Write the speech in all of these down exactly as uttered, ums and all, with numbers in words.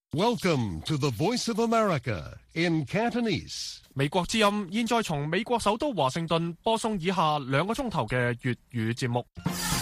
Welcome to the Voice of America in Cantonese. 美國之音現在從美國首都華盛頓播送以下兩個鐘頭嘅粵語節目。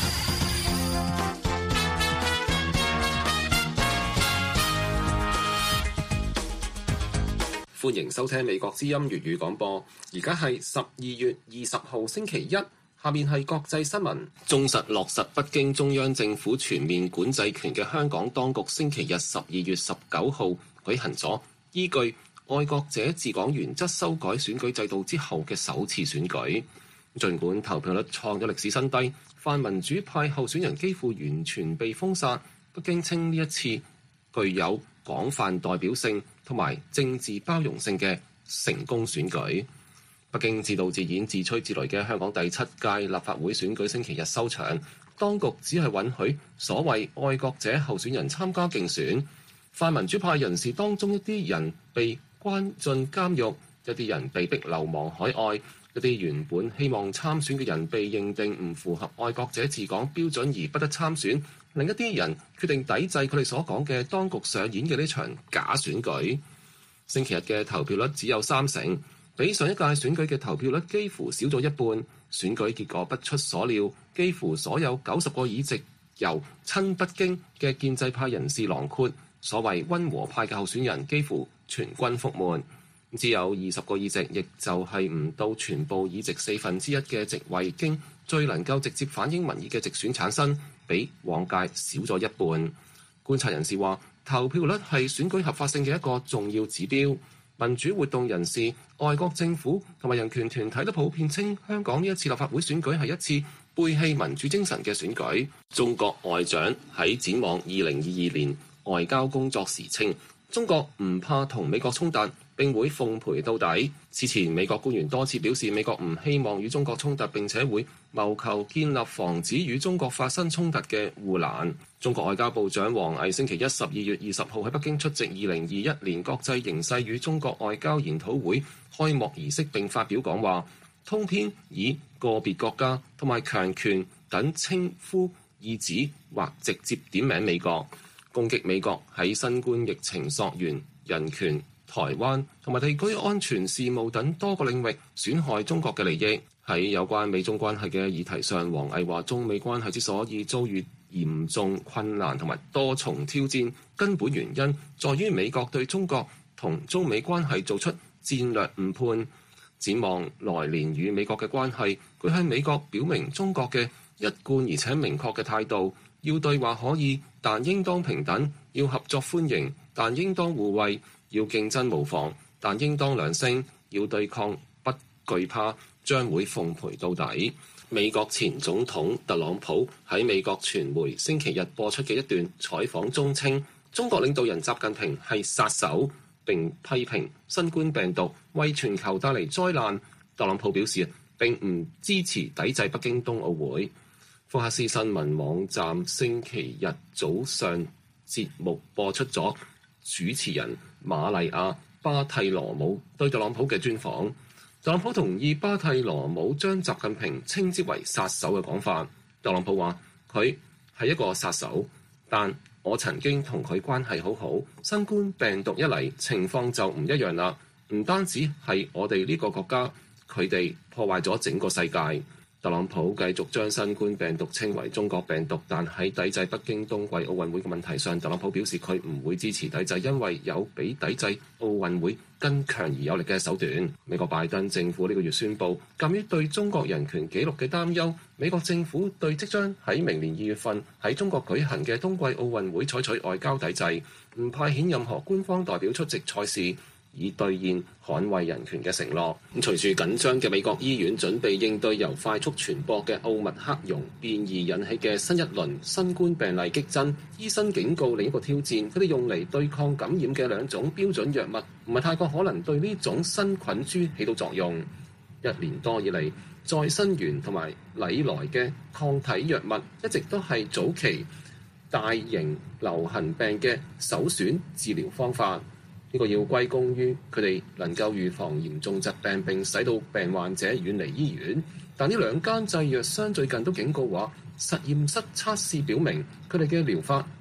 歡迎收聽美國之音粵語廣播。而家係十二月二十號星期一，下面係國際新聞。忠實落實北京中央政府全面管制權嘅香港當局，星期日十二月十九號舉行咗依據愛國者治港原則修改選舉制度之後嘅首次選舉。儘管投票率創咗歷史新低，泛民主派候選人幾乎完全被封殺。北京稱呢一次具有廣泛代表性同埋政治包容性嘅成功選舉。北京自導自演自吹自擂嘅香港第七屆立法會選舉星期日收場，當局只係允許所謂愛國者候選人參加競選。泛民主派人士當中一啲人被關進監獄，一啲人被逼流亡海外，一啲原本希望參選嘅人被認定唔符合愛國者治港標準而不得參選，另一啲人決定抵制佢哋所講嘅當局上演嘅呢場假選舉。星期日嘅投票率只有三成，比上一屆選舉嘅投票率幾乎少咗一半。選舉結果不出所料，幾乎所有九十個議席由親北京嘅建制派人士囊括，所謂溫和派嘅候選人幾乎全軍覆沒。只有二十個議席，亦就係唔到全部議席四分之一嘅席位，經最能夠直接反映民意嘅直選產生，比往屆少咗一半。觀察人士話，投票率係選舉合法性嘅一個重要指標。民主活動人士、外國政府同埋人權團體都普遍稱，香港呢一次立法會選舉係一次背棄民主精神嘅選舉。中國外長喺展望二零二二年外交工作時稱，中國唔怕同美國衝突，並會奉陪到底。此前美國官員多次表示，美國唔希望與中國衝突，並且會謀求建立防止與中國發生衝突嘅護欄。中國外交部長王毅星期一十二月二十號喺北京出席二零二一年國際形勢與中國外交研討會開幕儀式，並發表講話，通篇以個別國家同埋強權等稱呼意指或直接點名美國，攻擊美國喺新冠疫情溯源、人權、台灣同埋地區安全事務等多個領域損害中國嘅利益。喺有關美中關係嘅議題上，王毅話中美關係之所以遭遇嚴重困難同埋多重挑戰，根本原因在於美國對中國同中美關係做出戰略誤判。展望來年與美國嘅關係，佢向美國表明中國嘅一貫而且明確嘅態度，要對話可以，但應當平等；要合作歡迎，但應當互惠；要競爭無妨，但應當兩聲；要對抗不懼怕，將會奉陪到底。美國前總統特朗普喺美國傳媒星期日播出嘅一段採訪中稱，中國領導人習近平係殺手，並批評新冠病毒為全球帶嚟災難。特朗普表示並唔支持抵制北京冬奧會。福克斯新聞網站星期日早上節目播出咗主持人瑪麗亞巴蒂羅姆對特朗普嘅專訪。特朗普同意巴蒂羅姆將習近平稱之為殺手嘅講法。特朗普話佢係一個殺手，但我曾經同佢關係好好。新冠病毒一嚟，情況就唔一樣啦。唔單止係我哋呢個國家，佢哋破壞咗整個世界。特朗普繼續將新冠病毒稱為中國病毒，但喺抵制北京冬季奧運會嘅問題上，特朗普表示佢唔會支持抵制，因為有比抵制奧運會更強而有力嘅手段。美國拜登政府呢個月宣布，鑑於對中國人權紀錄嘅擔憂，美國政府對即將喺明年二月份喺中國舉行嘅冬季奧運會採取外交抵制，唔派遣任何官方代表出席賽事，以兌現捍衛人權嘅承諾。咁隨住緊張嘅美國醫院準備應對由快速傳播嘅奧密克戎變異引起嘅新一輪新冠病例激增，醫生警告另一個挑戰，佢哋用嚟對抗感染嘅兩種標準藥物唔係太過可能對呢種新菌株起到作用。一年多以嚟，再生元同埋禮來嘅抗體藥物一直都係早期大型流行病嘅首選治療方法。呢個要歸功於佢哋能夠預防嚴重疾病並使到病患者遠離醫院。但呢兩間製藥商最近都警告話，實驗室測試表明佢哋嘅療法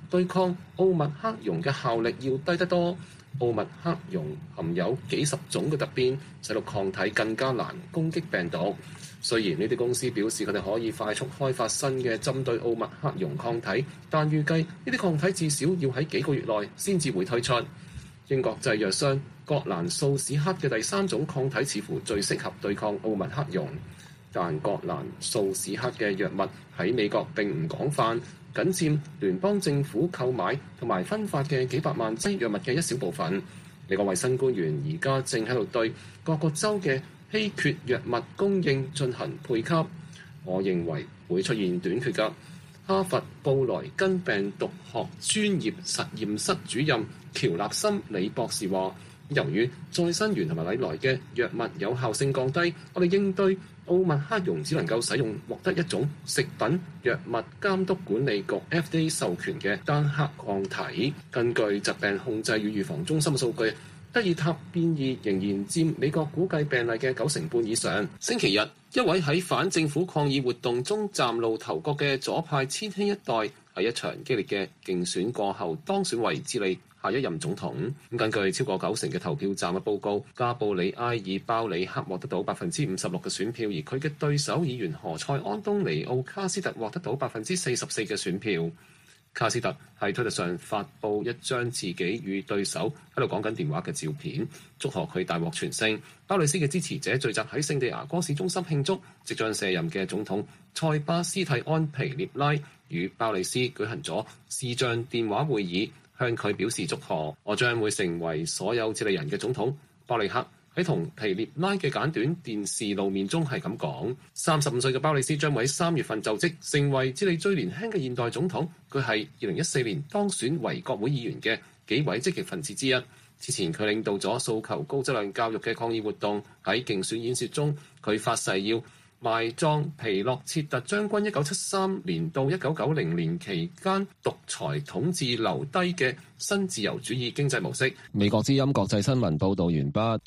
對抗奧密克戎嘅效力要低得多。奧密克戎含有幾十種嘅突變，使到抗體更加難攻擊病毒。雖然呢啲公司表示佢哋可以快速開發新嘅針對奧密克戎抗體，但預計呢啲抗體至少要喺幾個月內先至會推出。英國製藥商葛蘭素史克嘅第三種抗體似乎最適合對抗奧密克戎，但葛蘭素史克嘅藥物喺美國並唔廣泛，僅佔聯邦政府購買同埋分發嘅幾百萬劑藥物嘅一小部分。美國衛生官員而家正喺度對各個州嘅稀缺藥物供應進行配給，我認為會出現短缺㗎。哈佛布萊根病毒學專業實驗室主任喬納森李博士話，由於再生元同埋禮來嘅藥物有效性降低，我哋應對奧密克戎只能夠使用獲得一種食品藥物監督管理局 F D A 授權嘅單克抗體。根據疾病控制與預防中心嘅數據，德爾塔變異仍然佔美國估計病例嘅九成半以上。星期日，一位喺反政府抗議活動中嶄露頭角嘅左派千禧一代，喺一場激烈嘅競選過後當選為智利下一任總統。根據超過九成嘅投票站嘅報告，加布里埃爾鮑里克獲得到百分之五十六嘅選票，而佢嘅對手議員何塞安東尼奧卡斯特獲得到百分之四十四嘅選票。卡斯特喺推特上發布一張自己與對手喺度講緊電話嘅照片，祝賀佢大獲全勝。鮑里斯嘅支持者聚集喺聖地牙哥市中心慶祝，即將卸任嘅總統塞巴斯蒂安皮涅拉與鮑里斯舉行咗視像電話會議，向佢表示祝賀。我將會成為所有智利人嘅總統。鮑里克喺同皮涅拉嘅簡短電視露面中係咁講。三十五歲嘅鮑里斯將會喺三月份就職，成為智利最年輕嘅現代總統。佢係二零一四年當選為國會議員嘅幾位積極分子之一。之前佢領導咗訴求高質量教育嘅抗議活動。喺競選演說中，佢發誓要埋葬皮諾切特將軍一九七三年到一九九零年期間獨裁統治留低嘅新自由主義經濟模式。美國之音國際新聞報導完畢。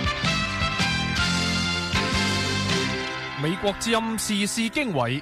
美國之音時事經緯，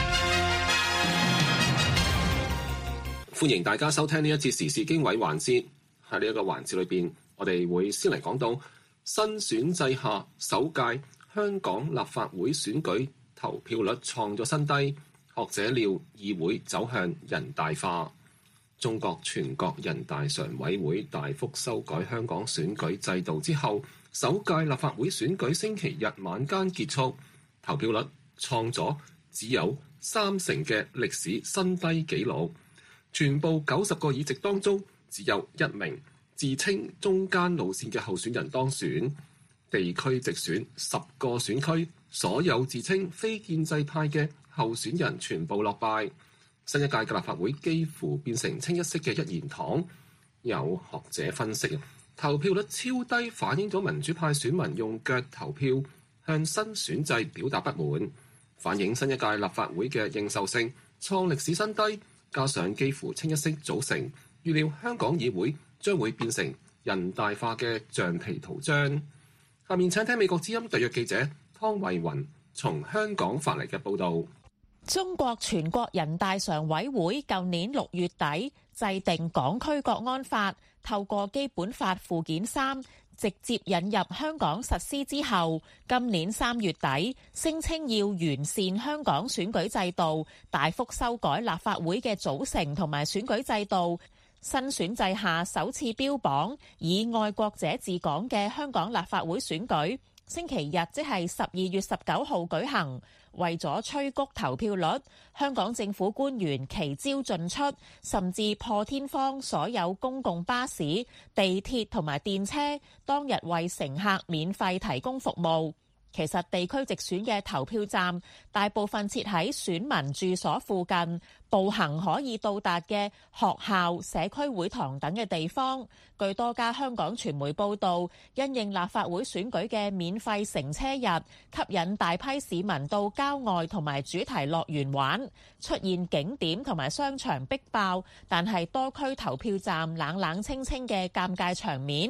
歡迎大家收聽呢一節時事經緯環節。喺呢一個環節裏邊，我哋會先嚟講到新選制下首屆香港立法會選舉投票率創咗新低，學者料議會走向人大化。中國全國人大常委會大幅修改香港選舉制度之後，首屆立法會選舉星期日晚間結束，投票率創咗只有三成嘅歷史新低紀錄。全部九十個議席當中，只有一名自稱中間路線嘅候選人當選。地區直選十個選區，所有自稱非建制派嘅候選人全部落敗。新一屆嘅立法會幾乎變成清一色嘅一言堂。有學者分析，投票率超低反映咗民主派選民用腳投票，向新選制表達不滿，反映新一屆立法會嘅認受性創歷史新低。加上幾乎清一色組成，預料香港議會將會變成人大化嘅橡皮圖章。下面請聽美國之音特約記者湯慧雲從香港發嚟嘅報導。 中國全國人大常委會舊年六月底制定港區國安法，透過基本法附件三直接引入香港實施之後，今年三月底聲稱要完善香港選舉制度，大幅修改立法會嘅組成同埋選舉制度。新選制下首次標榜以愛國者治港嘅香港立法會選舉，星期日即係十二月十九號舉行。為咗催谷投票率，香港政府官員奇招盡出，甚至破天荒所有公共巴士、地鐵同埋電車當日為乘客免費提供服務。其實地區直選嘅投票站大部分設喺選民住所附近，步行可以到達嘅學校、社區會堂等嘅地方。據多家香港傳媒報道，因應立法會選舉嘅免費乘車日，吸引大批市民到郊外同埋主題樂園玩，出現景點同埋商場逼爆，但係多區投票站冷冷清清嘅尷尬場面。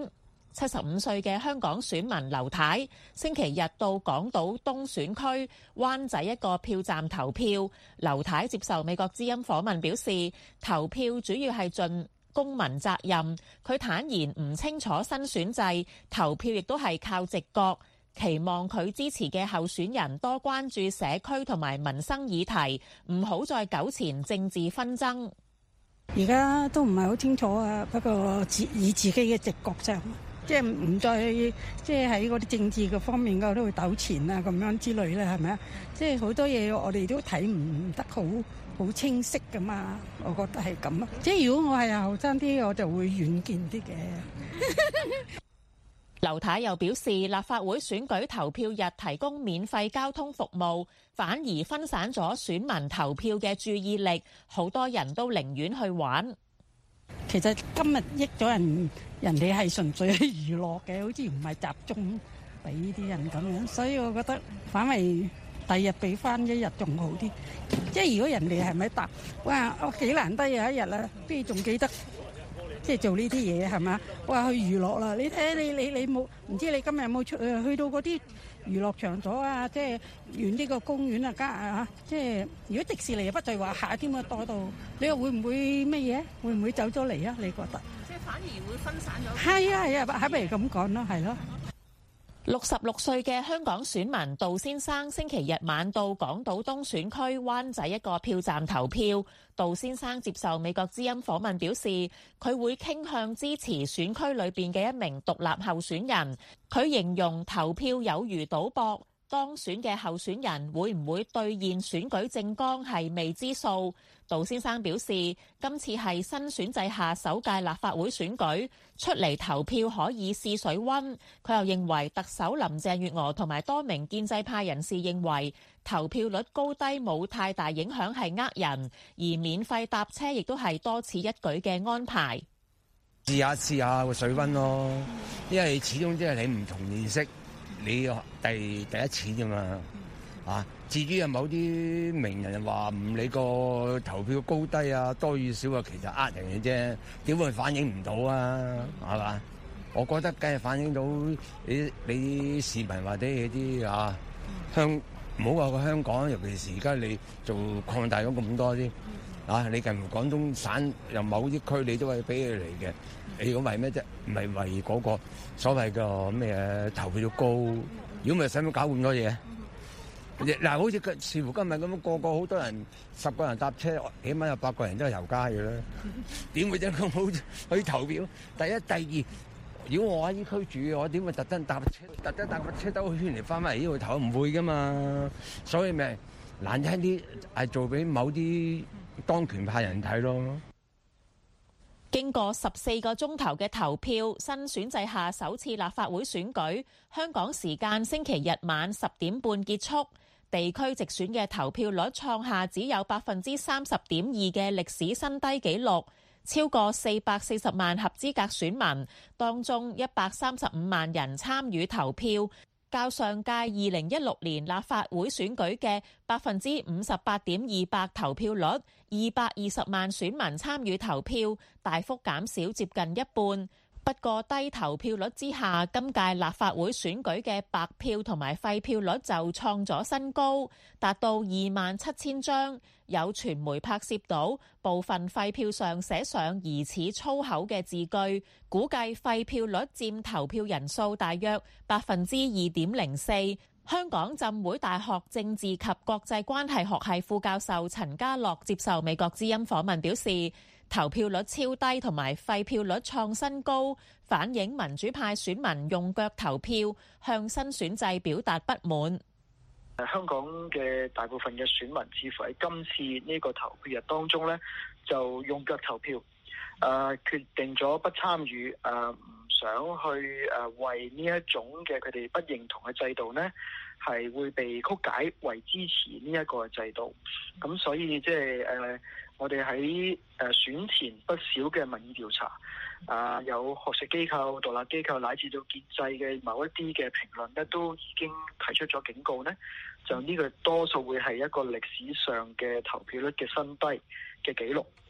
七十五歲嘅香港選民劉太星期日到港島東選區灣仔一個票站投票。劉太接受美國之音訪問表示，投票主要係盡公民責任。佢坦言唔清楚新選制，投票亦都係靠直覺，期望佢支持嘅候選人多關注社區同埋民生議題，唔好再糾纏政治紛爭。 而家都唔係好清楚啊，不過自以自己嘅直覺上，即係唔再即係喺嗰啲政治嘅方面嗰度糾纏啊咁樣之類咧，係咪啊？即係好多嘢我哋都睇唔得好好清晰噶嘛，我覺得係咁啊。即係如果我係後生啲，我就會遠見啲嘅。 劉太又表示，立法會選舉投票日提供免費交通服務，反而分散咗選民投票嘅注意力，好多人都寧願去玩。 其實今日益咗人，人哋係純粹係娛樂嘅，好似唔係集中俾啲人咁樣，所以我覺得反為第日俾翻一日仲好啲。即係如果人哋係咪答，哇，我幾難得有一日啦，邊仲記得？即係做呢啲嘢係嘛？哇，去娛樂啦！你睇你你你冇唔知你今日有冇出去去到嗰啲娛樂場所啊？即係遠呢個公園啊，加啊！即係如果迪士尼不在話下添啊，多到你又會唔會乜嘢？會唔會走咗嚟啊？你覺得？即係反而會分散咗。係啊係啊，係咪咁講咯？係咯。 六十六歲嘅香港選民杜先生星期日晚到港島東選區灣仔一個票站投票。杜先生接受美國之音訪問表示，佢會傾向支持選區裏邊嘅一名獨立候選人。佢形容投票有如賭博，當選嘅候選人會唔會兌現選舉政綱係未知數。杜先生表示，今次係新選制下首屆立法會選舉，出嚟投票可以試水溫。佢又認為特首林鄭月娥同埋多名建制派人士認為投票率高低冇太大影響係呃人，而免費搭車亦都係多此一舉嘅安排。 試下試下個水溫咯，因為始終即係你唔同認識，你第第一次啫嘛。啊，至於有某啲名人話唔理個投票高低啊，多與少啊，其實呃人嘅啫，點會反映唔到啊？係嘛？我覺得梗係反映到你你市民或者係啲啊香，唔好話個香港，尤其是而家你做擴大咗咁多啲啊，你近乎廣東省由某啲區你都係俾佢嚟嘅，你講為咩啫？唔係為嗰個所謂嘅咩投票高？如果唔係使乜搞咁多嘢？嗱，好似似乎今日咁，個個好多人，十個人搭車，起碼有八個人都係遊街嘅啦。點會真咁好去投票？第一、第二，如果我喺呢區住嘅，我點會特登搭車，特登搭個車兜個圈嚟翻返嚟呢度投？唔會噶嘛。所以咪難聽啲係做俾某啲當權派人睇咯。 經過十四個鐘頭嘅投票，新選制下首次立法會選舉，香港時間星期日晚十點半結束。地區直選嘅投票率創下只有百分之三十點二嘅歷史新低紀錄，超過四百四十萬合資格選民，當中一百三十五萬人參與投票，較上屆二零一六年立法會選舉嘅百分之五十八點二八投票率，二百二十萬選民參與投票，大幅減少接近一半。不過低投票率之下，今屆立法會選舉嘅白票同埋廢票率就創咗新高，達到二萬七千張。有傳媒拍攝到部分廢票上寫上疑似粗口嘅字句，估計廢票率佔投票人數大約百分之二點零四。香港浸會大學政治及國際關係學系副教授陳家樂接受美國之音訪問表示，投票率超低同埋廢票率創新高，反映民主派選民用腳投票，向新選制表達不滿。 香港嘅大部分嘅選民似乎喺今次呢個投票日當中呢，就用腳投票，誒、呃、決定咗不參與，誒、呃、唔想去誒、呃、為呢一種嘅佢哋不認同嘅制度呢，係會被曲解為支持呢一個制度。咁所以即係誒我哋喺誒選前不少嘅民意調查，啊、呃、有學術機構、獨立機構乃至到建制嘅某一啲嘅評論咧，都已經提出咗警告呢，就呢個多數會係一個歷史上嘅投票率嘅新低嘅紀錄。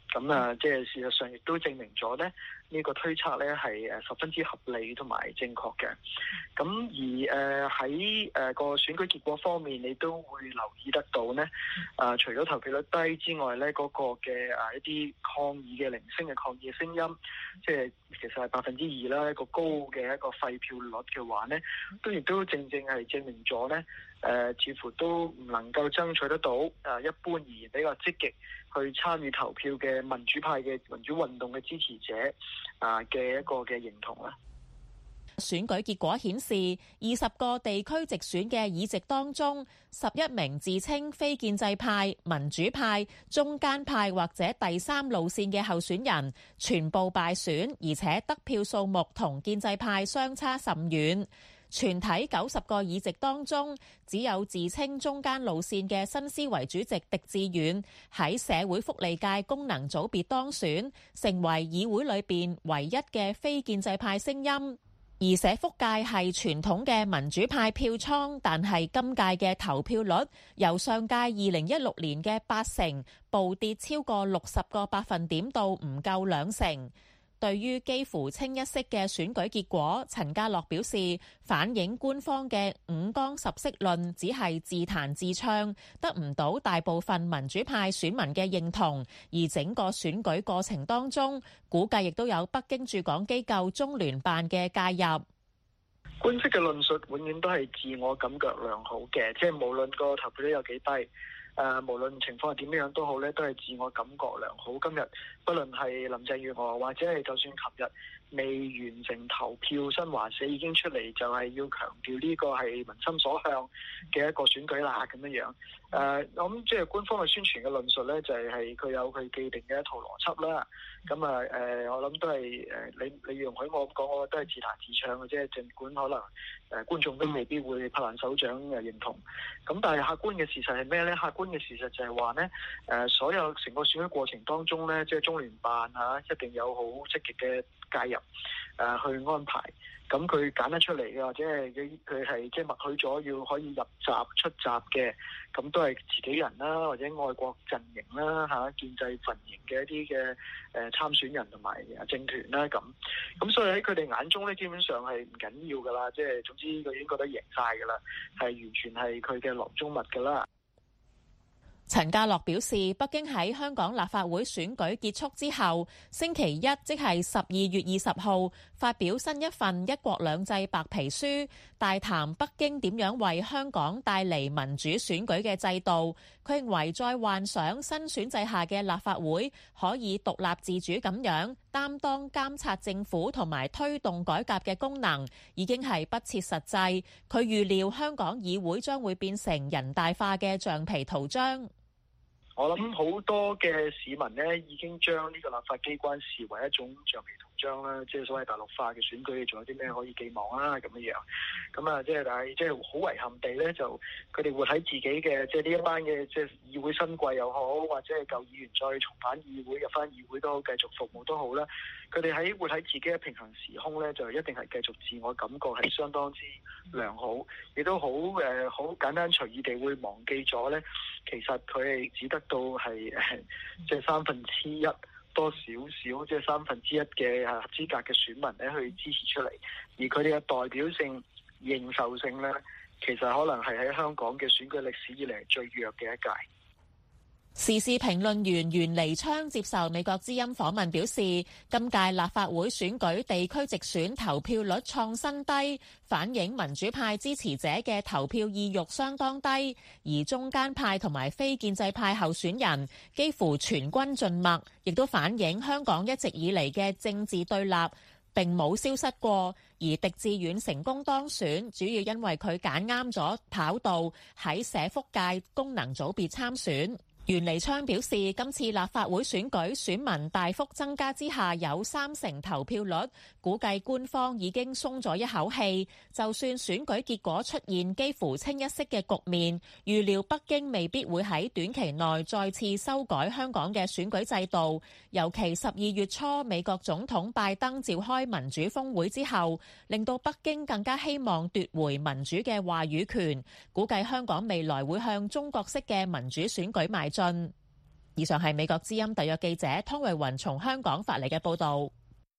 咁啊，即係事實上亦都證明咗咧，呢個推測咧係誒十分之合理同埋正確嘅。咁而誒喺誒個選舉結果方面，你都會留意得到咧，啊除咗投票率低之外咧，嗰個嘅啊一啲抗議嘅零星嘅抗議嘅聲音，即係其實係百分之二啦，一個高嘅一個廢票率嘅話咧，都亦都正正係證明咗咧，誒似乎都唔能夠爭取得到誒一般而言比較積極去參與投票嘅民主派嘅民主運動嘅支持者啊嘅一個嘅認同啦。 選舉結果顯示，二十個地區直選嘅議席當中，十一名自稱非建制派、民主派、中間派或者第三路線嘅候選人全部敗選，而且得票數目同建制派相差甚遠。全體九十個議席當中，只有自稱中間路線嘅新思維主席狄志遠喺社會福利界功能組別當選，成為議會裏邊唯一嘅非建制派聲音。而社福界係傳統嘅民主派票倉，但係今屆嘅投票率由上屆二零一六年嘅八成暴跌超過六十個百分點到唔夠兩成。對於幾乎清一色嘅選舉結果，陳家樂表示反映官方嘅五綱十色論只係自彈自唱，得唔到大部分民主派選民嘅認同。而整個選舉過程當中，估計亦都有北京駐港機構中聯辦嘅介入。 官式嘅論述永遠都係自我感覺良好嘅，即係無論個投票率有幾低。誒、呃，無論情況係點樣都好咧，都係自我感覺良好。今日不論係林鄭月娥或者係就算琴日未完成投票，新華社已經出嚟就係要強調呢個係民心所向嘅一個選舉啦，咁樣樣。誒、呃，我諗即係官方嘅宣傳嘅論述咧，就係係佢有佢既定嘅一套邏輯啦。咁啊誒，我諗都係誒，你你容許我咁講，我覺得係自彈自唱嘅啫。儘管可能誒、呃、觀眾都未必會拍爛手掌誒認同，咁但係客觀嘅事實係咩咧？客觀嘅事實就係話咧，誒、呃、所有成個選舉過程當中咧，即係中聯辦嚇、啊、一定有好積極嘅介入誒、呃、去安排。咁佢揀得出嚟嘅，或者係佢佢係即係默許咗要可以入閘出閘嘅，咁都係自己人啦，或者愛國陣營啦嚇、啊，建制陣營嘅一啲嘅誒參選人同埋政團啦咁。咁所以喺佢哋眼中咧，基本上係唔緊要噶啦，即係總之佢已經覺得贏晒噶啦，係完全係佢嘅囊中物噶啦。 陳家樂表示，北京喺香港立法會選舉結束之後，星期一即係十二月二十號發表新一份一國兩制白皮書，大談北京點樣為香港帶嚟民主選舉嘅制度。佢認為再幻想新選制下嘅立法會可以獨立自主咁樣擔當監察政府同埋推動改革嘅功能，已經係不切實際。佢預料香港議會將會變成人大化嘅橡皮圖章。 我諗好多嘅市民呢，已經將呢個立法機關視為一種橡皮圖章啦，即係所謂大陸化嘅選舉，仲有啲咩可以寄望啊咁樣樣。咁啊，即係但係即係好遺憾地咧，就佢哋活喺自己嘅即係呢一班嘅即係議會新貴又好，或者係舊議員再重返議會入翻議會都好，繼續服務都好啦。佢哋喺活喺自己嘅平行時空咧，就一定係繼續自我感覺係相當之良好，亦都好誒好簡單隨意地會忘記咗咧，其實佢係只得到係誒即係三分之一多少少，即係三分之一嘅合資格嘅選民咧去支持出嚟，而佢哋嘅代表性、認受性咧，其實可能係喺香港嘅選舉歷史以嚟最弱嘅一屆。 時事評論員袁彌昌接受美國之音訪問表示，今屆立法會選舉地區直選投票率創新低，反映民主派支持者嘅投票意欲相當低，而中間派同埋非建制派候選人幾乎全軍盡墨，亦都反映香港一直以嚟嘅政治對立並冇消失過。而狄志遠成功當選，主要因為佢揀啱咗跑道，喺社福界功能組別參選。袁彌昌表示，今次立法會選舉選民大幅增加之下，有三成投票率，估計官方已經鬆咗一口氣。就算選舉結果出現幾乎清一色嘅局面，預料北京未必會喺短期內再次修改香港嘅選舉制度。尤其十二月初美國總統拜登召開民主峰會之後，令到北京更加希望奪回民主嘅話語權。估計香港未來會向中國式嘅民主選舉邁進。而以上係美國之音特約記者湯慧雲從香港發嚟嘅報導。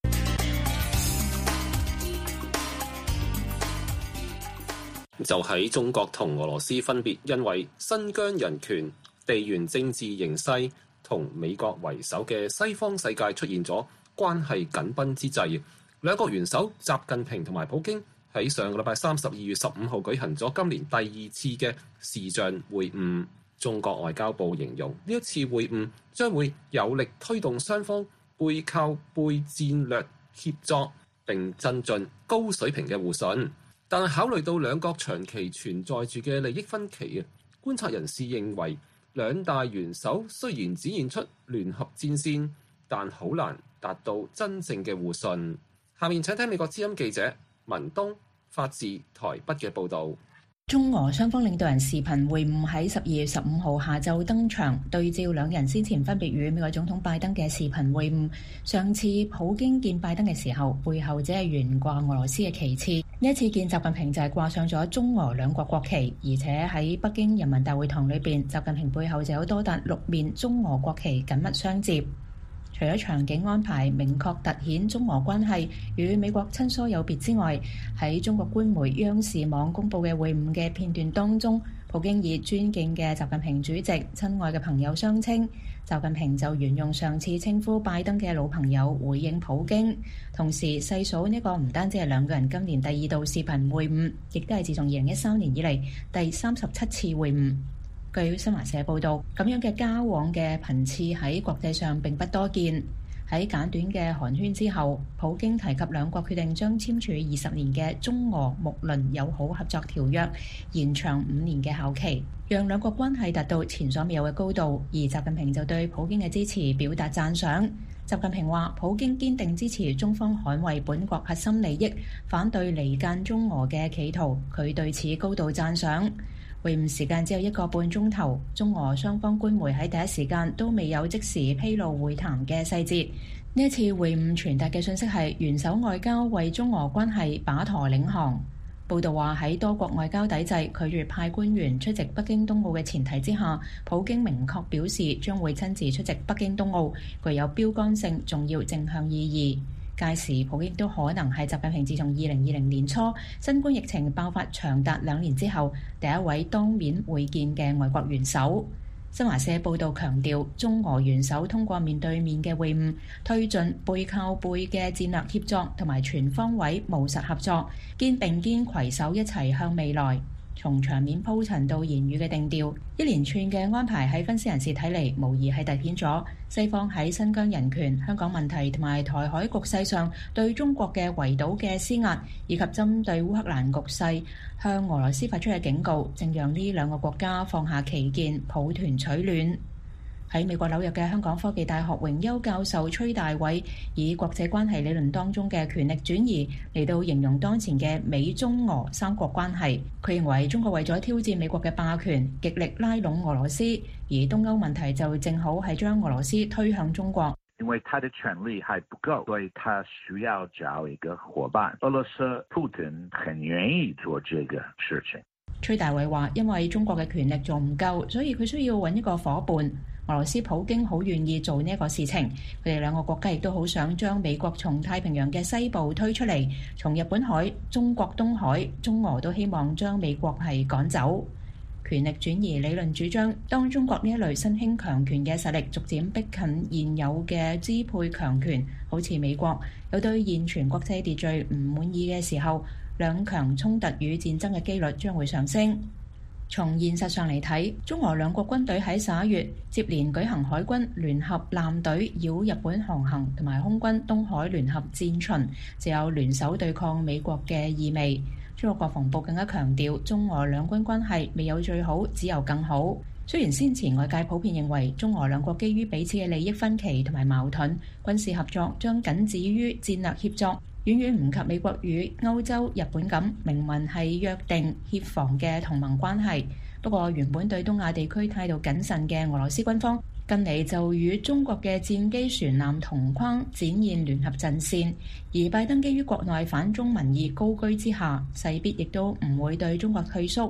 就喺中國同俄羅斯分別因為新疆人權、地緣政治形勢同美國為首嘅西方世界出現咗關係緊繃之際，兩國元首習近平同埋普京喺上個禮拜三十二月十五號舉行咗今年第二次嘅視像會晤。中國外交部形容呢一次會晤將會有力推動雙方背靠背戰略協作，並增進高水平嘅互信。但係考慮到兩國長期存在住嘅利益分歧啊，觀察人士認為兩大元首雖然展現出聯合戰線，但好難達到真正嘅互信。下面請聽美國之音記者文東發自台北嘅報導。 中俄雙方領導人視頻會晤喺十二月十五號下晝登場，對照兩人先前分別與美國總統拜登嘅視頻會晤。上次普京見拜登嘅時候，背後只係懸掛俄羅斯嘅旗幟。呢一次見習近平就係掛上咗中俄兩國國旗，而且喺北京人民大會堂裏邊，習近平背後就有多達六面中俄國旗緊密相接。除咗場景安排明確突顯中俄關係與美國親疏有別之外，喺中國官媒央視網公佈嘅會晤嘅片段當中，普京以尊敬嘅習近平主席、親愛嘅朋友相稱，習近平就沿用上次稱呼拜登嘅老朋友回應普京，同時細數呢個唔單止係兩個人今年第二度視頻會晤，亦都係自從二零一三年以嚟第三十七次會晤。據新華社報道，咁樣嘅交往嘅頻次喺國際上並不多見。喺簡短嘅寒暄之後，普京提及兩國決定將簽署二十年嘅中俄睦鄰友好合作條約延長五年嘅效期，讓兩國關係達到前所未有嘅高度。而習近平就對普京嘅支持表達讚賞。習近平話：普京堅定支持中方捍衛本國核心利益，反對離間中俄嘅企圖，佢對此高度讚賞。會晤時間只有一個半鐘頭，中俄雙方官媒喺第一時間都未有即時披露會談嘅細節。呢一次會晤傳達嘅信息係元首外交為中俄關係把舵領航。報道話喺多國外交抵制、拒絕派官員出席北京冬奧嘅前提之下，普京明確表示將會親自出席北京冬奧，具有標桿性、重要正向意義。屆時，普京都可能係習近平自從二零二零年初新冠疫情爆發長達兩年之後第一位當面會見嘅外國元首。新華社報導強調，中俄元首通過面對面嘅會晤，推進背靠背嘅戰略協作同埋全方位務實合作，肩並肩攜手一齊向未來。從場面鋪陳到言語嘅定調，一連串嘅安排喺分析人士睇嚟，無疑係凸顯咗西方喺新疆人權、香港問題同埋台海局勢上對中國嘅圍堵嘅施壓，以及針對烏克蘭局勢向俄羅斯發出嘅警告，正讓呢兩個國家放下歧見，抱團取暖。喺美國紐約嘅香港科技大學榮休教授崔大偉以國際關係理論當中嘅權力轉移嚟到形容當前嘅美中俄三國關係。佢認為中國為咗挑戰美國嘅霸權，極力拉攏俄羅斯，而東歐問題就正好係將俄羅斯推向中國。 因為他的權力還不夠，所以他需要找一個夥伴。俄羅斯普京很願意做這個事情。 崔大偉話：因為中國嘅權力仲唔夠，所以佢需要揾一個夥伴。俄羅斯普京好願意做呢一個事情，佢哋兩個國家亦都好想將美國從太平洋嘅西部推出嚟，從日本海、中國東海、中俄都希望將美國係趕走。權力轉移理論主張，當中國呢一類新興強權嘅實力逐漸逼近現有嘅支配強權，好似美國有對現存國際秩序唔滿意嘅時候，兩強衝突與戰爭嘅機率將會上升。從現實上嚟睇，中俄兩國軍隊喺十一月接連舉行海軍聯合艦隊繞日本航行同埋空軍東海聯合戰巡，就有聯手對抗美國嘅意味。中國國防部更加強調，中俄兩軍關係未有最好，只有更好。雖然先前外界普遍認為中俄兩國基於彼此嘅利益分歧同埋矛盾，軍事合作將僅止於戰略協作，遠遠唔及美國與歐洲、日本咁明文係約定協防嘅同盟關係。不過，原本對東亞地區態度謹慎嘅俄羅斯軍方，近嚟就與中國嘅戰機船艦同框展現聯合陣線。而拜登基於國內反中民意高居之下，勢必亦都唔會對中國退縮。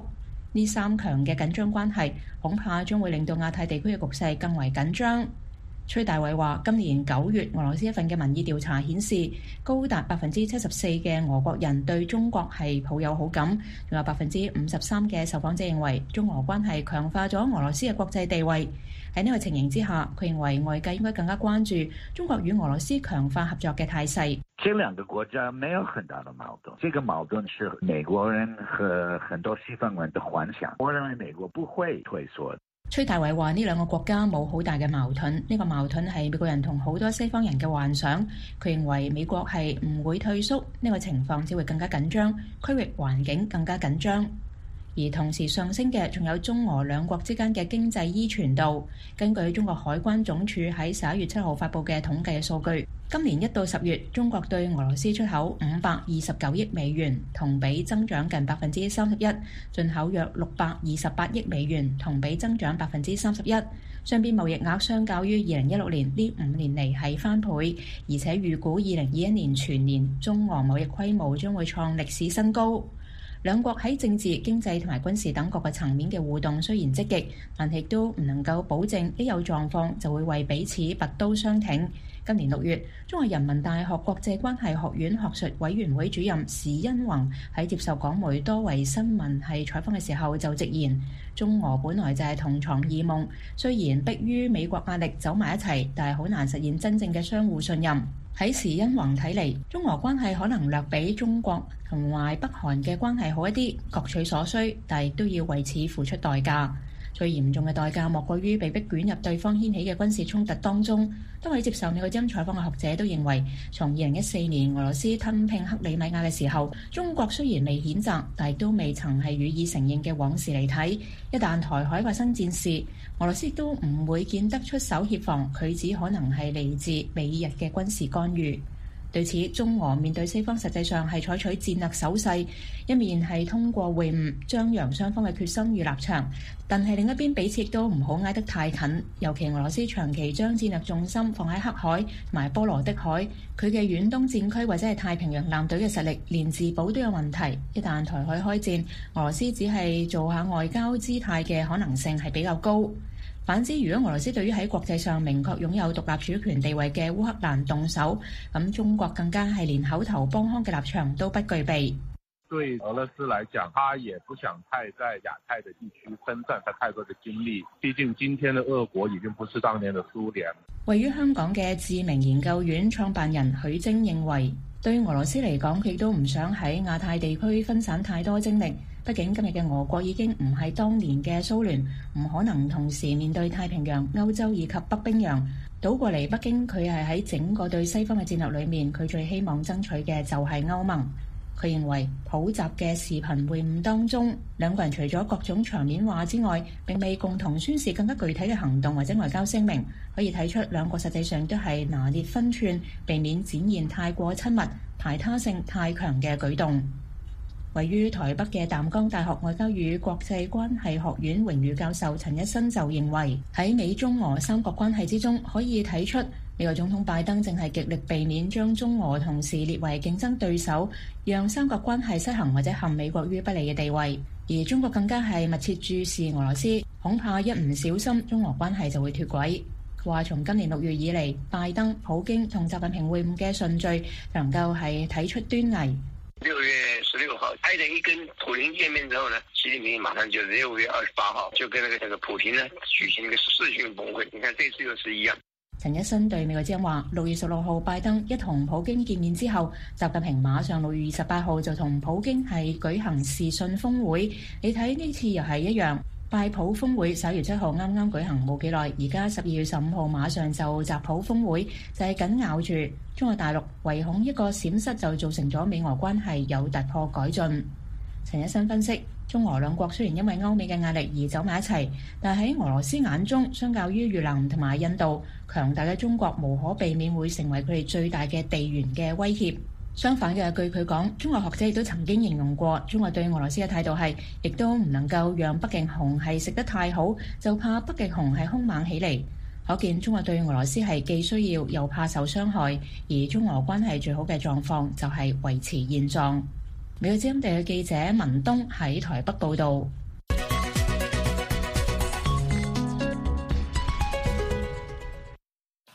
呢三強嘅緊張關係恐怕將會令到亞太地區嘅局勢更為緊張。崔大偉話：今年九月，俄羅斯一份嘅民意調查顯示，高達百分之七十四嘅俄國人對中國係抱有好感，仲有百分之五十三嘅受訪者認為中俄關係強化咗俄羅斯嘅國際地位。喺呢個情形之下，佢認為外界應該更加關注中國與俄羅斯強化合作嘅態勢。 這兩個國家沒有很大的矛盾，這個矛盾是美國人和很多西方人的幻想。我認為美國不會退縮。 崔大偉話：呢兩個國家冇好大嘅矛盾，呢、這個矛盾係美國人同好多西方人嘅幻想。佢認為美國係唔會退縮，呢、這個情況只會更加緊張，區域環境更加緊張。而同時上升嘅仲有中俄兩國之間嘅經濟依存度。根據中國海關總署喺十一月七號發布嘅統計嘅數據，今年一到十月，中國對俄羅斯出口五百二十九億美元，同比增長近百分之三十一；進口約六百二十八億美元，同比增長百分之三十一。雙邊貿易額相較於二零一六年呢五年嚟係翻倍，而且預估二零二一年全年中俄貿易規模將會創歷史新高。兩國喺政治、經濟同埋軍事等各個層面嘅互動雖然積極，但亦都唔能夠保證一有狀況就會為彼此拔刀相挺。今年六月，中國人民大學國際關係學院學術委員會主任時殷弘喺接受港媒多維新聞系採訪嘅時候就直言，中俄本來就係同床異夢，雖然迫於美國壓力走埋一齊，但係好難實現真正嘅相互信任。喺時殷弘睇嚟，中俄關係可能略比中國同埋北韓嘅關係好一啲，各取所需，但亦都要為此付出代價。最嚴重嘅代價莫過於被迫捲入對方掀起嘅軍事衝突當中。多位接受美國之音採訪嘅學者都認為，從二零一四年俄羅斯吞併克里米亞嘅時候，中國雖然未譴責，但亦都未曾係予以承認嘅往事嚟睇，一旦台海發生戰事，俄羅斯亦都唔會見得出手協防，佢只可能係嚟自美日嘅軍事干預。對此，中俄面對西方實際上係採取戰略手勢，一面係通過會晤張揚雙方嘅決心與立場，但係另一邊彼此亦都唔好挨得太近。尤其俄羅斯長期將戰略重心放喺黑海同埋波羅的海，佢嘅遠東戰區或者係太平洋艦隊嘅實力連自保都有問題。一旦台海開戰，俄羅斯只係做下外交姿態嘅可能性係比較高。反之，如果俄羅斯對於喺國際上明確擁有獨立主權地位嘅烏克蘭動手，咁中國更加係連口頭幫腔嘅立場都不具備。 對俄羅斯來講，他也不想太在亞太的地區分散他太多的精力，畢竟今天的俄國已經不是當年的蘇聯。 位於香港嘅智明研究院創辦人許楨認為，對俄羅斯嚟講，佢亦都唔想喺亞太地區分散太多精力。畢竟今日嘅俄國已經唔係當年嘅蘇聯，唔可能同時面對太平洋、歐洲以及北冰洋。倒過嚟，北京佢係喺整個對西方嘅戰略裏面，佢最希望爭取嘅就係歐盟。佢認為普習嘅視頻會晤當中，兩個人除咗各種場面話之外，並未共同宣示更加具體嘅行動或者外交聲明，可以睇出兩國實際上都係拿捏分寸，避免展現太過親密、排他性太強嘅舉動。位於台北嘅淡江大學外交與國際關係學院榮譽教授陳一新就認為，喺美中俄三國關係之中，可以睇出美國總統拜登正係極力避免將中俄同時列為競爭對手，讓三國關係失衡或者陷美國於不利嘅地位。而中國更加係密切注視俄羅斯，恐怕一唔小心，中俄關係就會脫軌。話從今年六月以嚟，拜登、普京同習近平會晤嘅順序，能夠係睇出端倪。 六月十六號，拜登一跟普京見面之後呢，習近平馬上就六月二十八號就跟那個那個普京呢舉行一個視訊峰會。你看這次又是一樣。 陳一新對美國之音話：六月十六號拜登一同普京見面之後，習近平馬上六月二十八號就同普京係舉行視訊峰會。你睇呢次又係一樣。拜普峰會十一月七號啱啱舉行冇幾耐，而家十二月十五號馬上就習普峰會，就係緊咬住中國大陸，唯恐一個閃失就造成咗美俄關係有突破改進。陳一新分析，中俄兩國雖然因為歐美嘅壓力而走埋一齊，但喺俄羅斯眼中，相較於越南同埋印度，強大嘅中國無可避免會成為佢哋最大嘅地緣嘅威脅。相反嘅，據佢講，中國學者亦都曾經形容過，中國對俄羅斯嘅態度係，亦都唔能夠讓北極熊係食得太好，就怕北極熊係兇猛起嚟。可見中國對俄羅斯係既需要又怕受傷害，而中俄關係最好嘅狀況就係維持現狀。美國之音地嘅記者文東喺台北報導。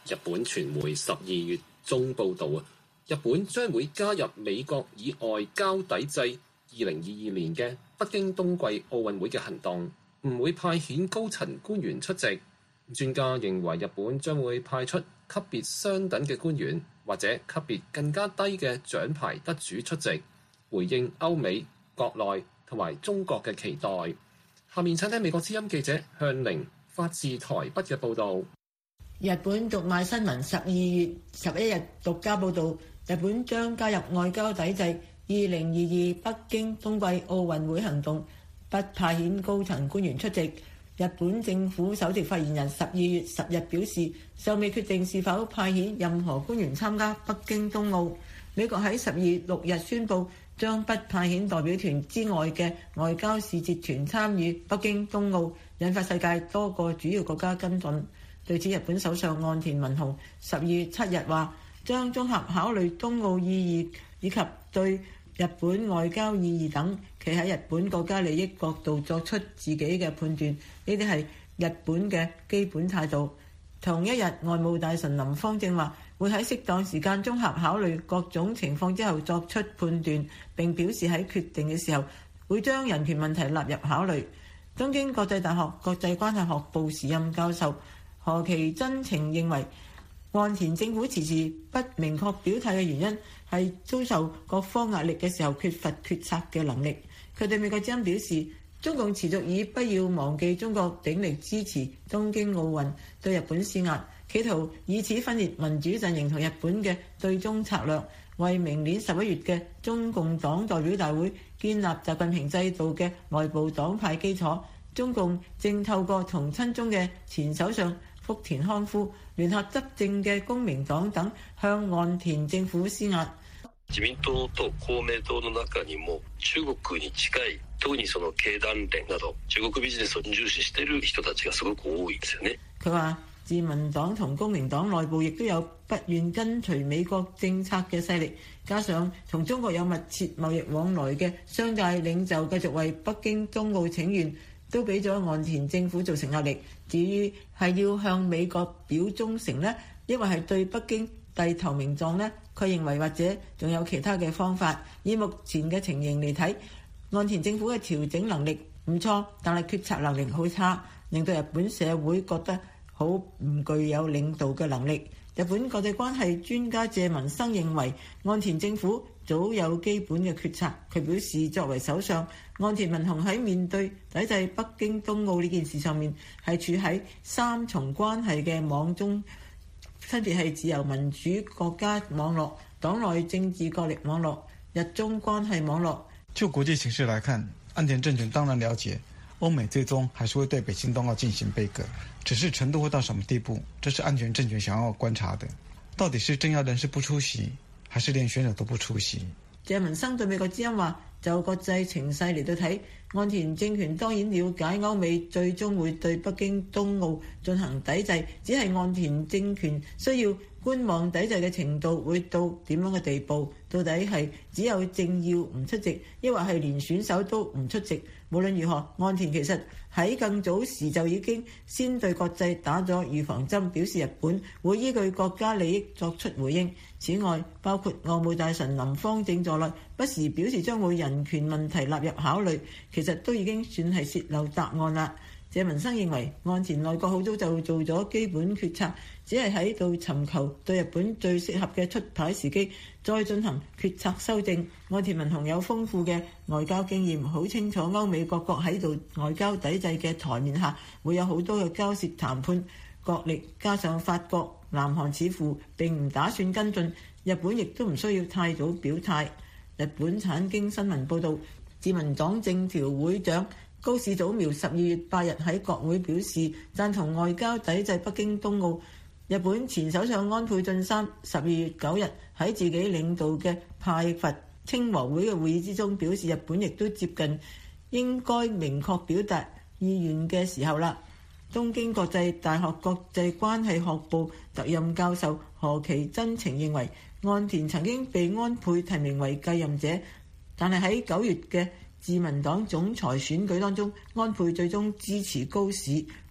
日本傳媒十二月中報導啊，日本將會加入美國以外交抵制二零二二年嘅北京冬季奧運會嘅行動，唔會派遣高層官員出席。專家認為日本將會派出級別相等嘅官員，或者級別更加低嘅獎牌得主出席，回應歐美、國內同埋中國嘅期待。下面請聽美國之音記者向玲發自台北嘅報導。 日本讀賣新聞十二月十一日獨家報導，日本將加入外交抵制二零二二北京冬季奧運會行動，不派遣高層官員出席。日本政府首席發言人十二月十日表示，尚未決定是否派遣任何官員參加北京冬奧。美國喺十二月六日宣布，將不派遣代表團之外嘅外交使節團參與北京冬奧，引發世界多個主要國家跟進。對此，日本首相岸田文雄十二月七日話，將綜合考慮冬奧意義以及對日本外交意義等，企喺日本國家利益角度作出自己嘅判斷，呢啲係日本嘅基本態度。同一日，外務大臣林芳正話會喺適當時間綜合考慮各種情況之後作出判斷，並表示喺決定嘅時候會將人權問題納入考慮。東京國際大學國際關係學部時任教授何其真情認為，岸田政府遲遲不明確表態嘅原因係遭受各方壓力嘅時候缺乏決策嘅能力。佢對美國之音表示，中共持續以不要忘記中國鼎力支持東京奧運對日本施壓，企圖以此分裂民主陣營同日本嘅對中策略，為明年十一月嘅中共黨代表大會建立習近平制度嘅內部黨派基礎。中共正透過同親中嘅前首相福田康夫聯合執政嘅公明黨等向岸田政府施壓。 自民黨と公明黨の中にも中國に近い、特にその経団連など中國ビジネスを重視している人たちがすごく多いですよね。 佢話自民黨同公明黨內部亦都有不願跟隨美國政策嘅勢力，加上同中國有密切貿易往來嘅商界領袖繼續為北京冬奧請願，都俾咗岸田政府造成壓力。至於係要向美國表忠誠呢，抑或係對北京遞投名狀呢？佢認為或者仲有其他嘅方法。以目前嘅情形嚟睇，岸田政府嘅調整能力唔錯，但係決策能力好差，令到日本社會覺得好唔具有領導嘅能力。日本國際關係專家謝文生認為，岸田政府早有基本嘅決策。佢表示，作為首相，岸田文雄喺面對抵制北京冬奧呢件事上面，係處喺三重關係嘅網中，分別係自由民主國家網絡、黨內政治角力網絡、日中關係網絡。 就國際形勢來看，岸田政權當然了解歐美最終還是會對北京冬奧進行備課，只是程度會到什麼地步，這是岸田政權想要觀察的。到底是政要人士不出席，還是連選手都不出席？ 謝文生對美國之音話，就國際情勢嚟到睇，岸田政權當然了解歐美最終會對北京冬奧進行抵制，只係岸田政權需要觀望抵制嘅程度會到點樣嘅地步，到底係只有政要唔出席，抑或係連選手都唔出席。無論如何，岸田其實喺更早時就已經先對國際打咗預防針，表示日本會依據國家利益作出回應。此外，包括外務大臣林芳正在內，不時表示將會人權問題納入考慮，其實都已經算係洩漏答案啦。謝文生認為，岸田內閣好早就做咗基本決策，只係喺度尋求對日本最適合嘅出牌時機，再進行決策修正。岸田文雄有豐富嘅外交經驗，好清楚歐美各國喺度外交抵制嘅台面下會有好多嘅交涉談判角力，加上法國、南韓似乎並唔打算跟進，日本亦都唔需要太早表態。日本產經新聞報導，自民黨政調會長高市早苗十二月八日喺國會表示贊同外交抵制北京冬奧。日本前首相安倍晉三十二月九日喺自己領導嘅派閥清和會嘅會議之中表示，日本亦都接近應該明確表達意願嘅時候啦。東京國際大學國際關係學部特任教授何其真情認為，岸田曾經被安倍提名為繼任者，但係喺九月嘅自民黨總裁選舉當中，安倍最終支持高市，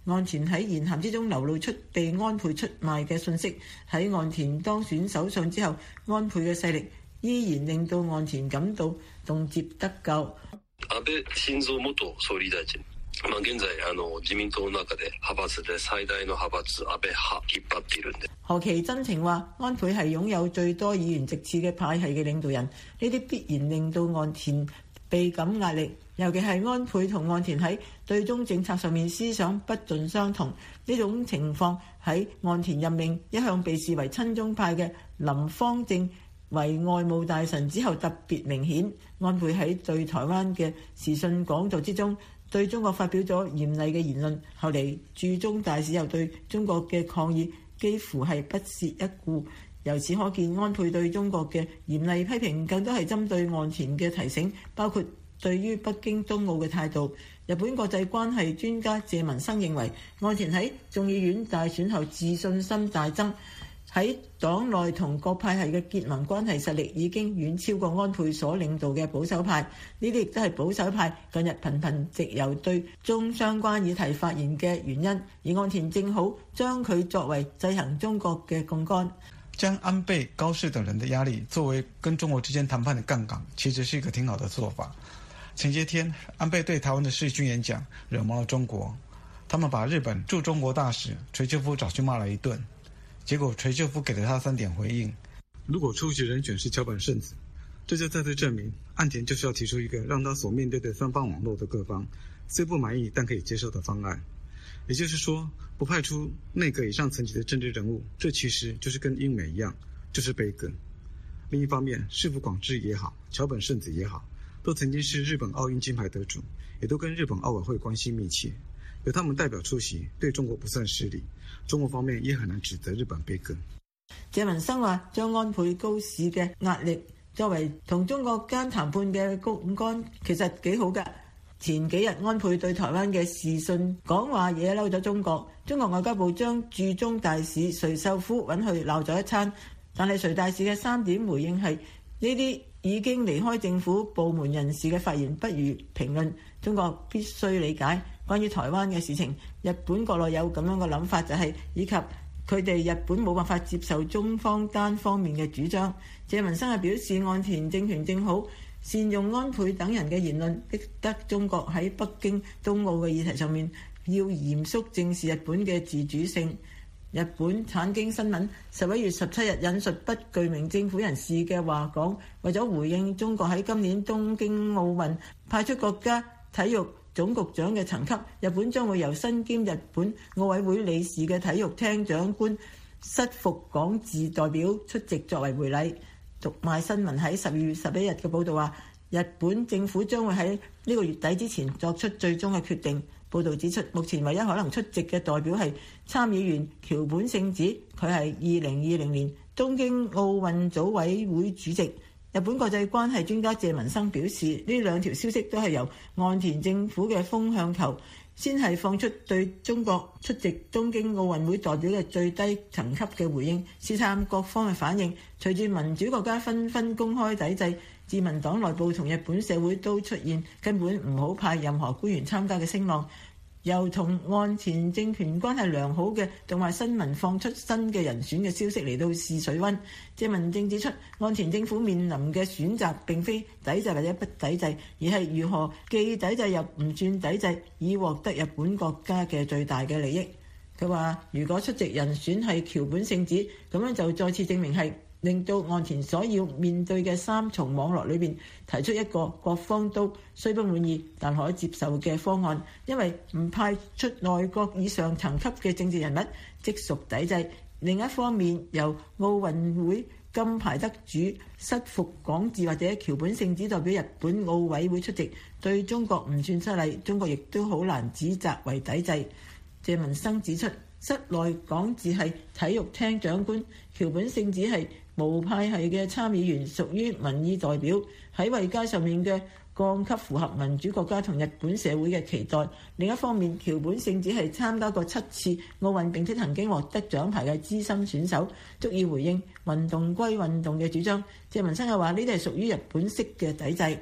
岸田喺言談之中流露出被安倍出賣嘅信息。喺岸田當選首相之後，安倍嘅勢力依然令到岸田感到動輒得咎。 安倍晉三元総理大臣。まあ、現在あの自民黨の中で派閥で最大の派閥安倍派引っ張っているんで。 何其真情話，安倍係擁有最多議員席次嘅派系嘅領導人，呢啲必然令到岸田倍感壓力。尤其係安倍同岸田喺對中政策上面思想不盡相同，呢種情況喺岸田任命一向被視為親中派嘅林芳正為外務大臣之後特別明顯。安倍喺對台灣嘅時訊講座之中，對中國發表咗嚴厲嘅言論，後嚟駐中大使又對中國嘅抗議幾乎係不屑一顧。由此可見，安倍對中國嘅嚴厲批評更多係針對岸田嘅提醒，包括對於北京冬奧嘅態度。日本國際關係專家謝文生認為，岸田喺眾議院大選後自信心大增，喺黨內同各派系嘅結盟關係實力已經遠超過安倍所領導嘅保守派。呢啲亦都係保守派近日頻頻藉由對中相關議題發言嘅原因，而岸田正好將佢作為制衡中國嘅槓桿。 將安倍、高市等人的壓力作為跟中國之間談判的槓桿，其實是一個挺好的做法。前些天，安倍對台灣的視訊演講惹毛了中國，他們把日本駐中國大使垂秀夫找去罵了一頓，結果垂秀夫給了他三點回應。如果出席人選是橋本聖子，這就再次證明岸田就是要提出一個讓他所面對的三方網絡的各方雖不滿意但可以接受的方案。也就是說，不派出內閣以上層級的政治人物，這其實就是跟英美一樣，就是杯葛。另一方面，市府廣志也好，橋本聖子也好，都曾經是日本奧運金牌得主，也都跟日本奧委會關係密切。由他們代表出席，對中國不算失禮，中國方面也很難指責日本杯葛。 謝文生話：將安倍高市嘅壓力作為同中國間談判嘅槓桿，其實幾好㗎。前幾日安倍對台灣嘅視訊講話惹嬲咗中國，中國外交部將駐中大使垂秀夫揾去鬧咗一餐，但係垂大使嘅三點回應係呢啲已經離開政府部門人士嘅發言不予評論。中國必須理解關於台灣嘅事情，日本國內有咁樣嘅諗法，就係以及佢哋日本冇辦法接受中方單方面嘅主張。謝文生係表示，岸田政權正好善用安倍等人嘅言論，逼得中國喺北京冬奧嘅議題上面要嚴肅正視日本嘅自主性。日本產經新聞十一月十七日引述不具名政府人士嘅話講，為咗回應中國喺今年東京奧運派出國家體育總局長嘅層級，日本將會由身兼日本奧委會理事嘅體育廳長官室伏廣治代表出席作為回禮。讀賣新聞喺十二月十一日嘅報導話，日本政府將會喺呢個月底之前作出最終嘅決定。報導指出，目前唯一可能出席嘅代表係參議員橋本聖子，佢係二零二零年東京奧運組委會主席。日本國際關係專家謝文生表示，呢兩條消息都係由岸田政府嘅風向球，先係放出對中國出席東京奧運會代表嘅最低層級嘅回應，試探各方嘅反應。隨住民主國家紛紛公開抵制，自民黨內部同日本社會都出現根本唔好派任何官員參加嘅聲浪。由同岸田政權關係良好嘅同埋新聞放出新嘅人選嘅消息嚟到試水溫。謝文正指出，岸田政府面臨嘅選擇並非抵制或者不抵制，而係如何既抵制又唔算抵制，以獲得日本國家嘅最大嘅利益。佢話：如果出席人選係橋本聖子，咁樣就再次證明係令到岸田所要面對嘅三重網絡裏邊提出一個各方都雖不滿意但可接受嘅方案，因為唔派出內閣以上層級嘅政治人物，即屬抵制。另一方面，由奧運會金牌得主室伏廣治或者橋本聖子代表日本奧委會出席，對中國唔算失禮，中國亦都好難指責為抵制。謝文生指出，室內廣治係體育廳長官，橋本聖子係無派系嘅參議員，屬於民意代表，喺位階上面嘅降級符合民主國家同日本社會嘅期待。另一方面，橋本聖子係參加過七次奧運並且曾經獲得獎牌嘅資深選手，足以回應運動歸運動嘅主張。謝文生又話：呢啲係屬於日本式嘅抵制。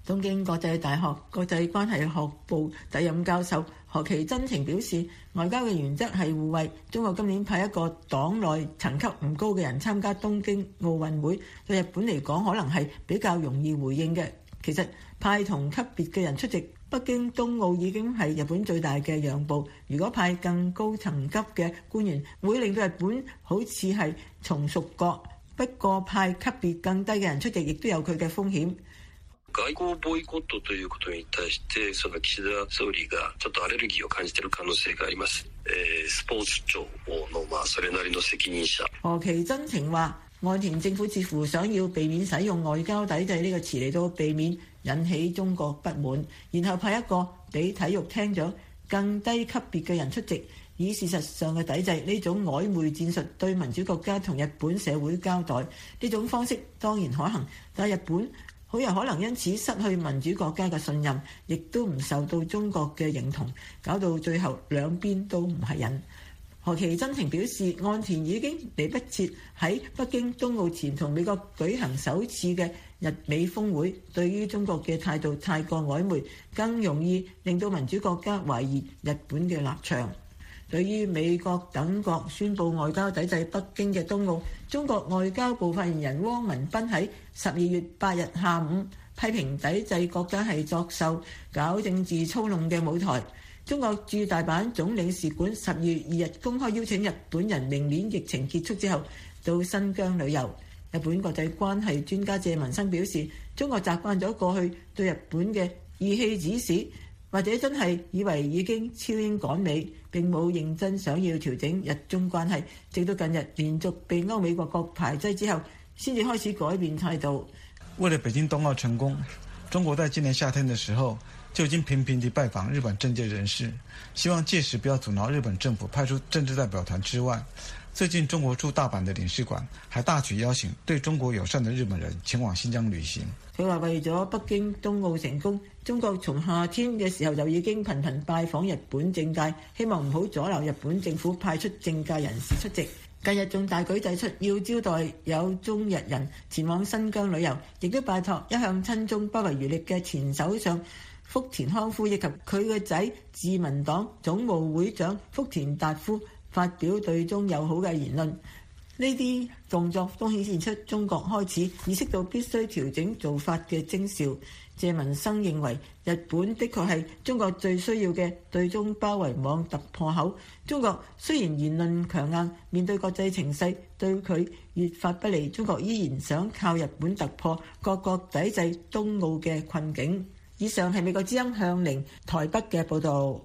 東京國際大學國際關係學部第任教授何其真情表示，外交嘅原則係互惠。中國今年派一個黨內層級唔高嘅人參加東京奧運會，對日本嚟講可能係比較容易回應嘅。其實派同級別嘅人出席北京冬奧已經係日本最大嘅讓步。如果派更高層級嘅官員，會令到日本好似係從屬國。不過派級別更低嘅人出席，亦都有佢嘅風險。 外交ボイコットということに対して、その岸田総理がちょっとアレルギーを感じている可能性があります。えー、スポーツ庁のまあそれなりの責任者。 何其真情話，岸田政府似乎想要避免使用外交抵制呢個詞嚟到避免引起中國不滿，然後派一個比體育廳長更低級別嘅人出席，以事實上嘅抵制呢種曖昧戰術對民主國家同日本社會交代。呢種方式當然可行，但日本好有可能因此失去民主國家嘅信任，亦都唔受到中國嘅認同，搞到最後兩邊都唔係人。何其真情表示，岸田已經嚟不切喺北京冬奧前同美國舉行首次嘅日美峰會，對於中國嘅態度太過曖昧，更容易令到民主國家懷疑日本嘅立場。對於美國等國宣布外交抵制北京嘅冬奧，中國外交部發言人汪文斌喺十二月八日下午批評抵制國家係作秀、搞政治操弄嘅舞台。中國駐大阪總領事館十二月二日公開邀請日本人明年疫情結束之後到新疆旅遊。日本國際關係專家謝文生表示，中國習慣咗過去對日本嘅意氣指使，或者真係以為已經超英趕美，並冇認真想要調整日中關係，直到近日連續被歐美各國排擠之後，先至開始改變態度。 為了北京冬奧成功，中國在今年夏天的時候就已經頻頻地拜訪日本政界人士，希望屆時不要阻撓日本政府派出政治代表團之外，最近中國駐大阪的領事館還大舉邀請對中國友善的日本人前往新疆旅行。 佢話為咗北京冬奧成功，中國從夏天嘅時候就已經頻頻拜訪日本政界，希望唔好阻撓日本政府派出政界人士出席。近日仲大舉祭出要招待有中日人前往新疆旅遊，亦都拜託一向親中不遺餘力嘅前首相福田康夫以及佢個仔自民黨總務會長福田達夫發表對中友好嘅言論。呢啲動作都顯示出中國開始意識到必須調整做法嘅徵兆。謝文生認為，日本的確係中國最需要嘅對中包圍網突破口。中國雖然言論強硬，面對國際情勢對佢越發不利，中國依然想靠日本突破各國抵制冬奧嘅困境。以上係美國之音向寧台北嘅報導。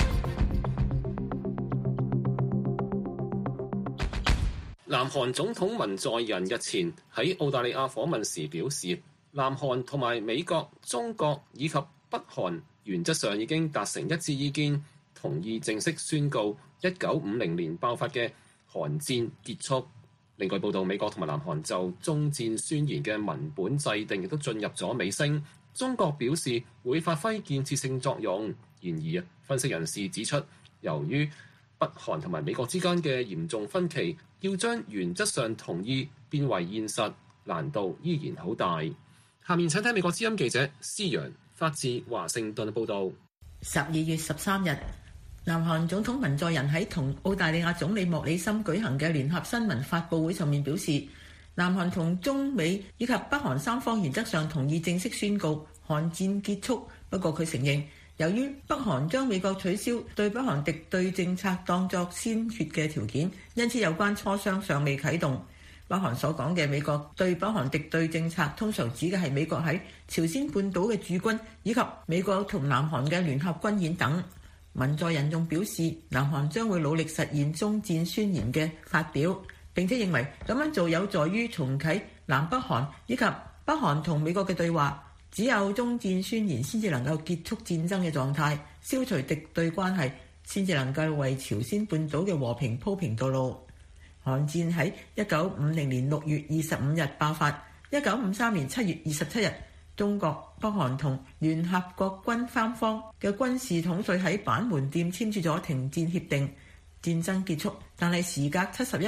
南韓總統文在寅日前喺澳大利亞訪問時表示，南韓同埋美國、中國以及北韓原則上已經達成一致意見，同意正式宣告一九五零年爆發嘅韓戰結束。另外報道，美國同埋南韓就終戰宣言嘅文本制定亦都進入咗尾聲。中國表示會發揮建設性作用。然而，分析人士指出，由於北韓同埋美國之間嘅嚴重分歧，要將原則上同意變為現實，難度依然好大。下面請聽美國之音記者施陽發自華盛頓報導。 十二月十三日，南韓總統文在寅喺同澳大利亞總理莫里森舉行嘅聯合新聞發佈會上面表示，南韓同中美以及北韓三方原則上同意正式宣告韓戰結束。不過佢承認，由於北韓將美國取消對北韓敵對政策當作先決嘅條件，因此有關磋商尚未啟動。北韓所講嘅美國對北韓敵對政策，通常指嘅係美國喺朝鮮半島嘅駐軍，以及美國同南韓嘅聯合軍演等。文在寅仲表示，南韓將會努力實現終戰宣言嘅發表，並且認為咁樣做有助於重啟南北韓以及北韓同美國嘅對話。只有終戰宣言先至能夠結束戰爭嘅狀態，消除敵對關係，先至能夠為朝鮮半島嘅和平鋪平道路。韓戰喺一九五零年六月二十五日爆發，一九五三年七月二十七日，中國、北韓同聯合國軍三方嘅軍事統帥喺板門店簽署咗停戰協定，戰爭結束。但係時隔七十一年，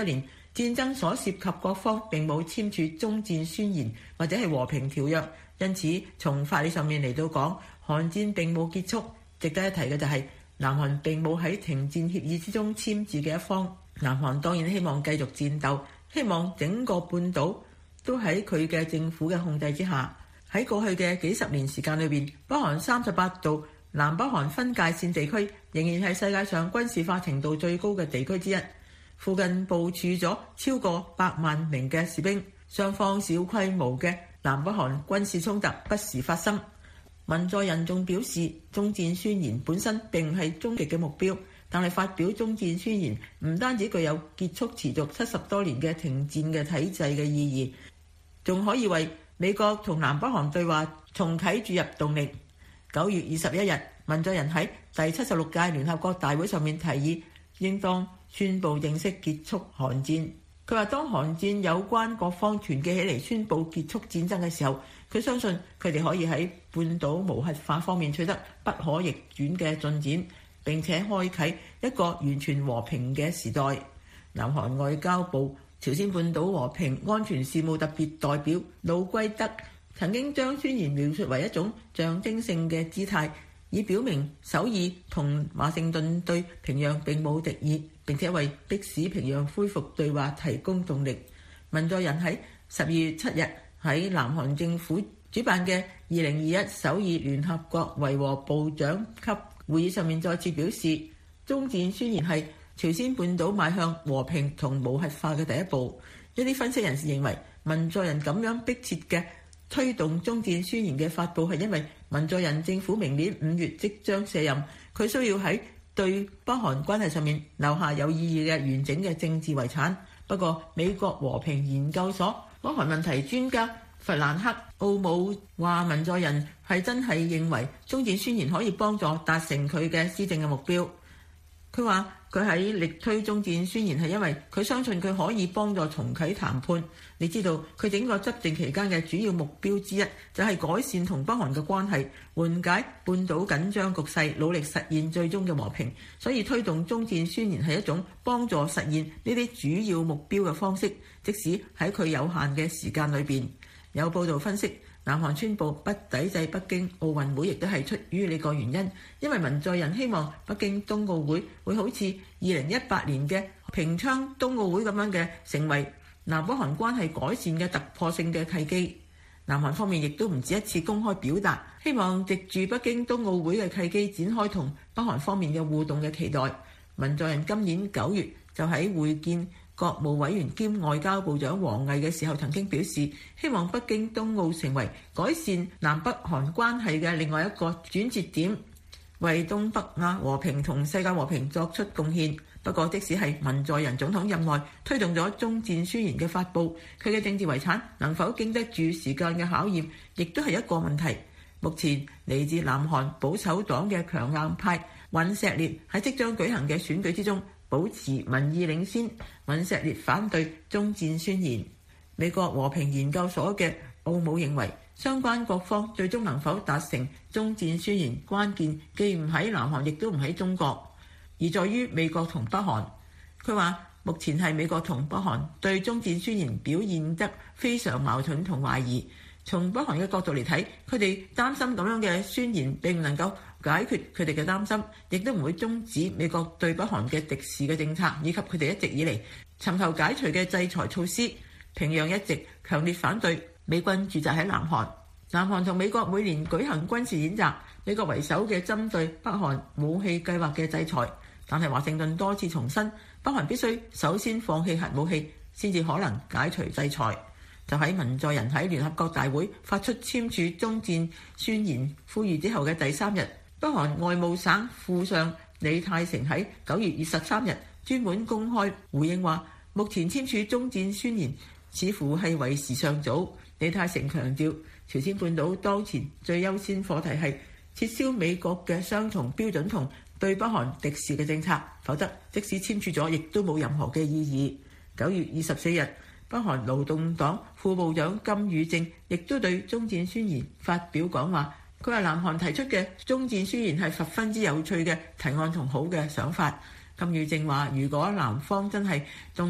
戰爭所涉及各方並冇簽署終戰宣言或者係和平條約，因此從法理上面嚟到講，韓戰並冇結束。值得一提嘅就係、是、南韓並冇喺停戰協議之中簽字嘅一方。南韓當然希望繼續戰鬥，希望整個半島都喺佢嘅政府嘅控制之下。喺過去嘅幾十年時間裏邊，北韓三十八度南北韓分界線地區仍然係世界上軍事化程度最高嘅地區之一。附近部署咗超過百萬名嘅士兵，雙方小規模嘅南北韓軍事衝突不時發生。文在寅仲表示，終戰宣言本身並唔係終極嘅目標，但係發表終戰宣言唔單止具有結束持續七十多年嘅停戰嘅體制嘅意義，仲可以為美國同南北韓對話重啟注入動力。九月二十一日，文在寅喺第七十六屆聯合國大會上面提議，應當宣布正式結束韓戰。佢話當韓戰有關各方團結起嚟宣布結束戰爭嘅時候，佢相信佢哋可以喺半島無核化方面取得不可逆轉嘅進展，並且開啟一個完全和平嘅時代。南韓外交部朝鮮半島和平安全事務特別代表魯圭德曾經將宣言描述為一種象徵性嘅姿態，以表明首爾同華盛頓對平壤並冇敵意，並且為迫使平壤恢復對話提供動力。文在寅喺十二月七日喺南韓政府主辦嘅二零二一首爾聯合國維和部長級會議上面再次表示，終戰宣言係朝鮮半島邁向和平同無核化嘅第一步。一啲分析人士認為，文在寅咁樣迫切嘅推動終戰宣言嘅發布係因為文在寅政府明年五月即將卸任，佢需要喺對北韓關係上面留下有意義嘅完整嘅政治遺產。不過，美國和平研究所北韓問題專家弗蘭克奧姆話，文在寅係真係認為終戰宣言可以幫助達成佢嘅施政嘅目標。佢話佢喺力推終戰宣言係因為佢相信佢可以幫助重啟談判。你知道佢整個執政期間嘅主要目標之一就係改善同北韓嘅關係，緩解半島緊張局勢，努力實現最終嘅和平。所以推動終戰宣言係一種幫助實現呢啲主要目標嘅方式，即使喺佢有限嘅時間裏邊。有報道分析，南韓宣布不抵制北京奧運會，亦都係出於呢個原因，因為文在寅希望北京冬奧會會好似二零一八年嘅平昌冬奧會咁樣嘅，成為南北韓關係改善嘅突破性嘅契機。南韓方面亦都唔止一次公開表達，希望藉住北京冬奧會嘅契機展開同北韓方面嘅互動嘅期待。文在寅今年九月就喺會見國務委員兼外交部長王毅嘅時候，曾經表示希望北京冬奧成為改善南北韓關係嘅另外一個轉折點，為東北亞和平同世界和平作出貢獻。不過，即使係文在寅總統任內推動咗終戰宣言嘅發布，佢嘅政治遺產能否經得住時間嘅考驗，亦都係一個問題。目前嚟自南韓保守黨嘅強硬派尹錫烈喺即將舉行嘅選舉之中保持民意領先。尹錫烈反對終戰宣言。美國和平研究所嘅奧姆認為，相關各方最終能否達成終戰宣言，關鍵既唔喺南韓，亦都唔喺中國，而在於美國同北韓。佢話目前係美國同北韓對終戰宣言表現得非常矛盾同懷疑。從北韓嘅角度嚟睇，佢哋擔心咁樣嘅宣言並唔能夠解決佢哋嘅擔心，亦都唔會終止美國對北韓嘅敵視嘅政策，以及佢哋一直以嚟尋求解除嘅制裁措施。平壤一直強烈反對美軍駐紮喺南韓。南韓同美國每年舉行軍事演習，美國為首嘅針對北韓武器計劃嘅制裁，但係華盛頓多次重申，北韓必須首先放棄核武器，先至可能解除制裁。就喺文在寅喺聯合國大會發出簽署終戰宣言呼籲之後嘅第三日，北韓外務省副相李泰成喺九月二十三日專門公開回應話，目前簽署終戰宣言似乎係為時尚早。李泰成強調，朝鮮半島當前最優先課題係撤銷美國嘅雙重標準同對北韓敵視嘅政策，否則即使簽署咗，亦都冇任何嘅意義。九月二十四日，北韓勞動黨副部長金宇正亦都對終戰宣言發表講話。佢話南韓提出嘅終戰宣言係十分之有趣嘅提案同好嘅想法。金宇正話，如果南方真係凍結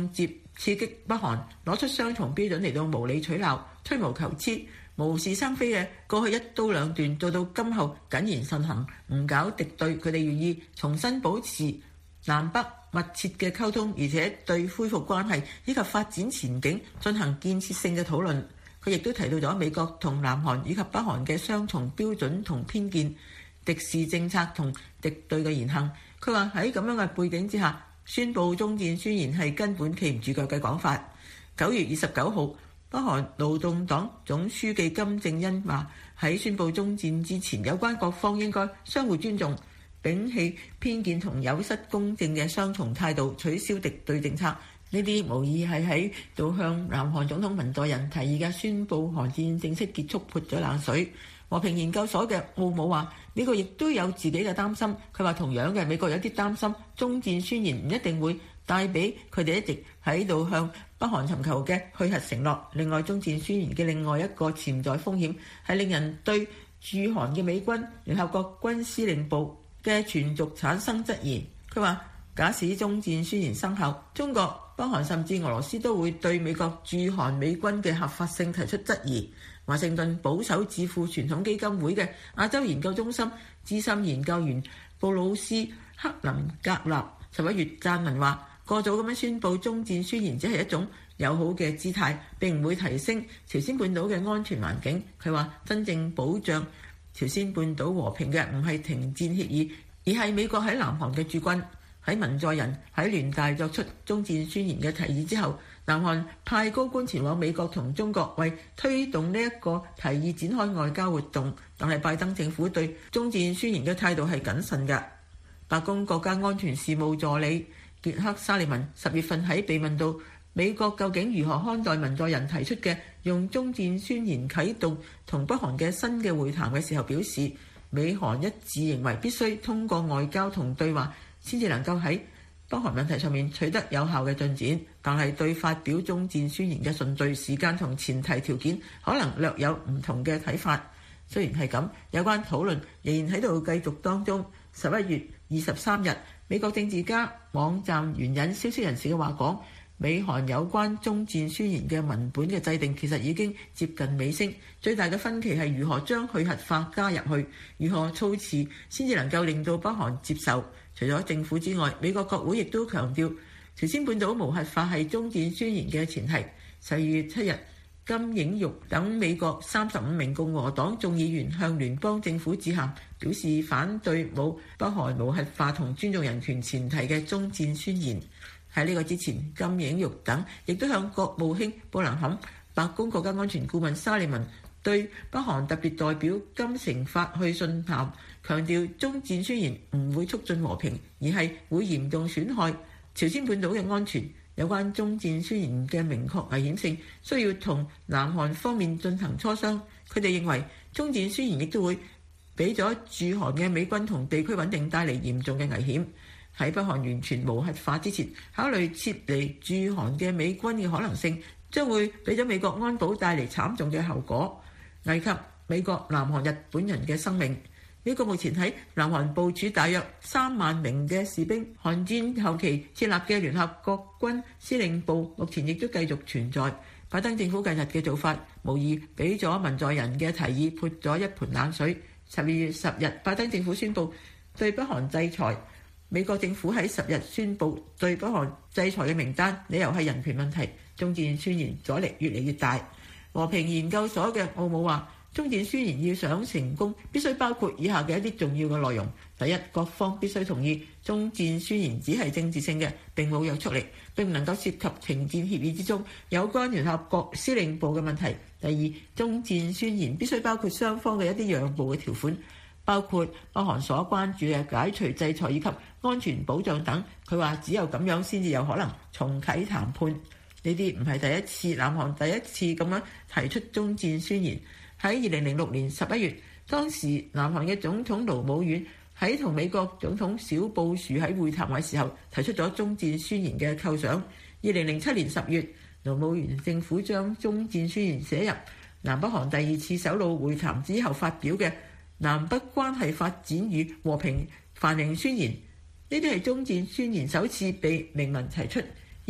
刺激北韓攞出雙重標準嚟到無理取鬧、吹毛求疵、無事生非嘅過去一刀兩斷，做到今後謹言慎行，唔搞敵對。佢哋願意重新保持南北密切嘅溝通，而且對恢復關係以及發展前景進行建設性嘅討論。佢亦都提到咗美國同南韓以及北韓嘅雙重標準同偏見、敵視政策同敵對嘅言行。佢話喺咁樣嘅背景之下，宣布終戰宣言係根本企唔住腳嘅講法。九月二十九號，北韓勞動黨總書記金正恩話喺宣布終戰之前，有關各方應該相互尊重，摒棄偏見同有失公正嘅雙重態度，取消敵對政策。呢啲無疑係喺度向南韓總統文在寅提議嘅宣布韓戰正式結束潑咗冷水。和平研究所嘅奧姆話：美國亦都有自己嘅擔心。佢話同樣嘅，美國有啲擔心終戰宣言唔一定會帶俾佢哋一直喺度向北韓尋求嘅去核承諾。另外，終戰宣言嘅另外一個潛在風險係令人對駐韓嘅美軍聯合國軍司令部嘅存續產生質疑。佢話：假使終戰宣言生效，中國、北韓甚至俄羅斯都會對美國駐韓美軍嘅合法性提出質疑。華盛頓保守智庫傳統基金會嘅亞洲研究中心資深研究員布魯斯克林格納十一月撰文話：過早咁樣宣布終戰宣言只係一種友好嘅姿態，並唔會提升朝鮮半島嘅安全環境。佢話真正保障朝鮮半島和平嘅唔係停戰協議，而係美國喺南韓嘅駐軍。喺文在寅喺聯大作出終戰宣言嘅提議之後，南韓派高官前往美國同中國為推動呢一個提議展開外交活動，但係拜登政府對終戰宣言嘅態度係謹慎嘅。白宮國家安全事務助理傑克沙利文十月份喺被問到美國究竟如何看待文在寅提出嘅用終戰宣言啟動同北韓嘅新嘅會談嘅時候，表示美韓一致認為必須通過外交同對話先至能夠喺北韓問題上面取得有效嘅進展，但係對發表終戰宣言嘅順序、時間同前提條件可能略有唔同嘅睇法。雖然係咁，有關討論仍然喺度繼續當中。十一月二十三日，美國政治家網站援引消息人士嘅話講，美韓有關終戰宣言嘅文本嘅制定其實已經接近尾聲，最大嘅分歧係如何將去核化加入去，如何措辭先至能夠令到北韓接受。除咗政府之外，美國國會亦都強調朝鮮半島無核化係終戰宣言嘅前提。十二月七日，金映玉等美國三十五名共和黨眾議員向聯邦政府致函，表示反對冇北韓無核化同尊重人權前提嘅終戰宣言。喺呢個之前，金映玉等亦都向國務卿布林肯、白宮國家安全顧問沙利文對北韓特別代表金城發去信函，強調終戰宣言唔會促進和平，而係會嚴重損害朝鮮半島嘅安全。有關終戰宣言嘅明確危險性，需要同南韓方面進行磋商。佢哋認為終戰宣言亦都會俾咗駐韓嘅美軍同地區穩定帶嚟嚴重嘅危險。喺北韓完全無核化之前，考慮撤離駐韓嘅美軍嘅可能性，將會俾咗美國安保帶嚟慘重嘅後果，危及美國、南韓、日本人嘅生命。美國目前喺南韓部署大約三萬名嘅士兵，韓戰後期設立嘅聯合國軍司令部目前亦都繼續存在。拜登政府近日嘅做法，無疑俾咗文在寅嘅提議潑咗一盆冷水。十二月十日，拜登政府宣布對北韓制裁。美國政府喺十日宣布對北韓制裁嘅名單，理由係人權問題。終戰宣言阻力越嚟越大。和平研究所嘅奧姆話，終戰宣言要想成功，必須包括以下嘅一啲重要嘅內容。第一，各方必須同意終戰宣言只係政治性嘅，並冇約束力，並唔能夠涉及停戰協議之中有關聯合國司令部嘅問題。第二，終戰宣言必須包括雙方嘅一啲讓步嘅條款，包括北韓所關注嘅解除制裁以及安全保障等。佢話只有咁樣先至有可能重啟談判。呢啲唔係第一次，南韓第一次咁樣提出終戰宣言。喺二零零六年十一月，當時南韓嘅總統盧武鉉喺同美國總統小布殊喺會談嘅時候提出咗終戰宣言嘅構想。二零零七年十月，盧武鉉政府將終戰宣言寫入南北韓第二次首腦會談之後發表嘅南北關係發展與和平繁榮宣言。呢啲係終戰宣言首次被明文提出。二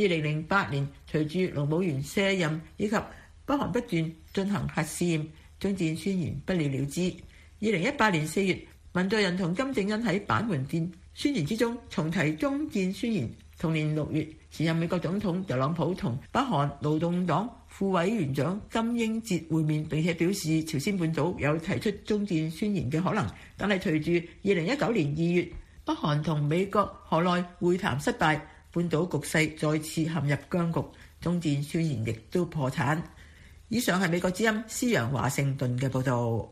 二零零八年隨住盧武鉉卸任以及北韓不斷進行核試驗，終戰宣言不了了之。二零一八年四月，文在寅同金正恩喺板門店宣言之中重提終戰宣言。同年六月，前任美國總統特朗普同北韓勞動黨副委員長金英哲會面，並且表示朝鮮半島有提出終戰宣言嘅可能。但係隨住二零一九年二月北韓同美國河內會談失敗，半島局勢再次陷入僵局，終戰宣言亦都破產。以上係美國之音施陽華盛頓嘅報導。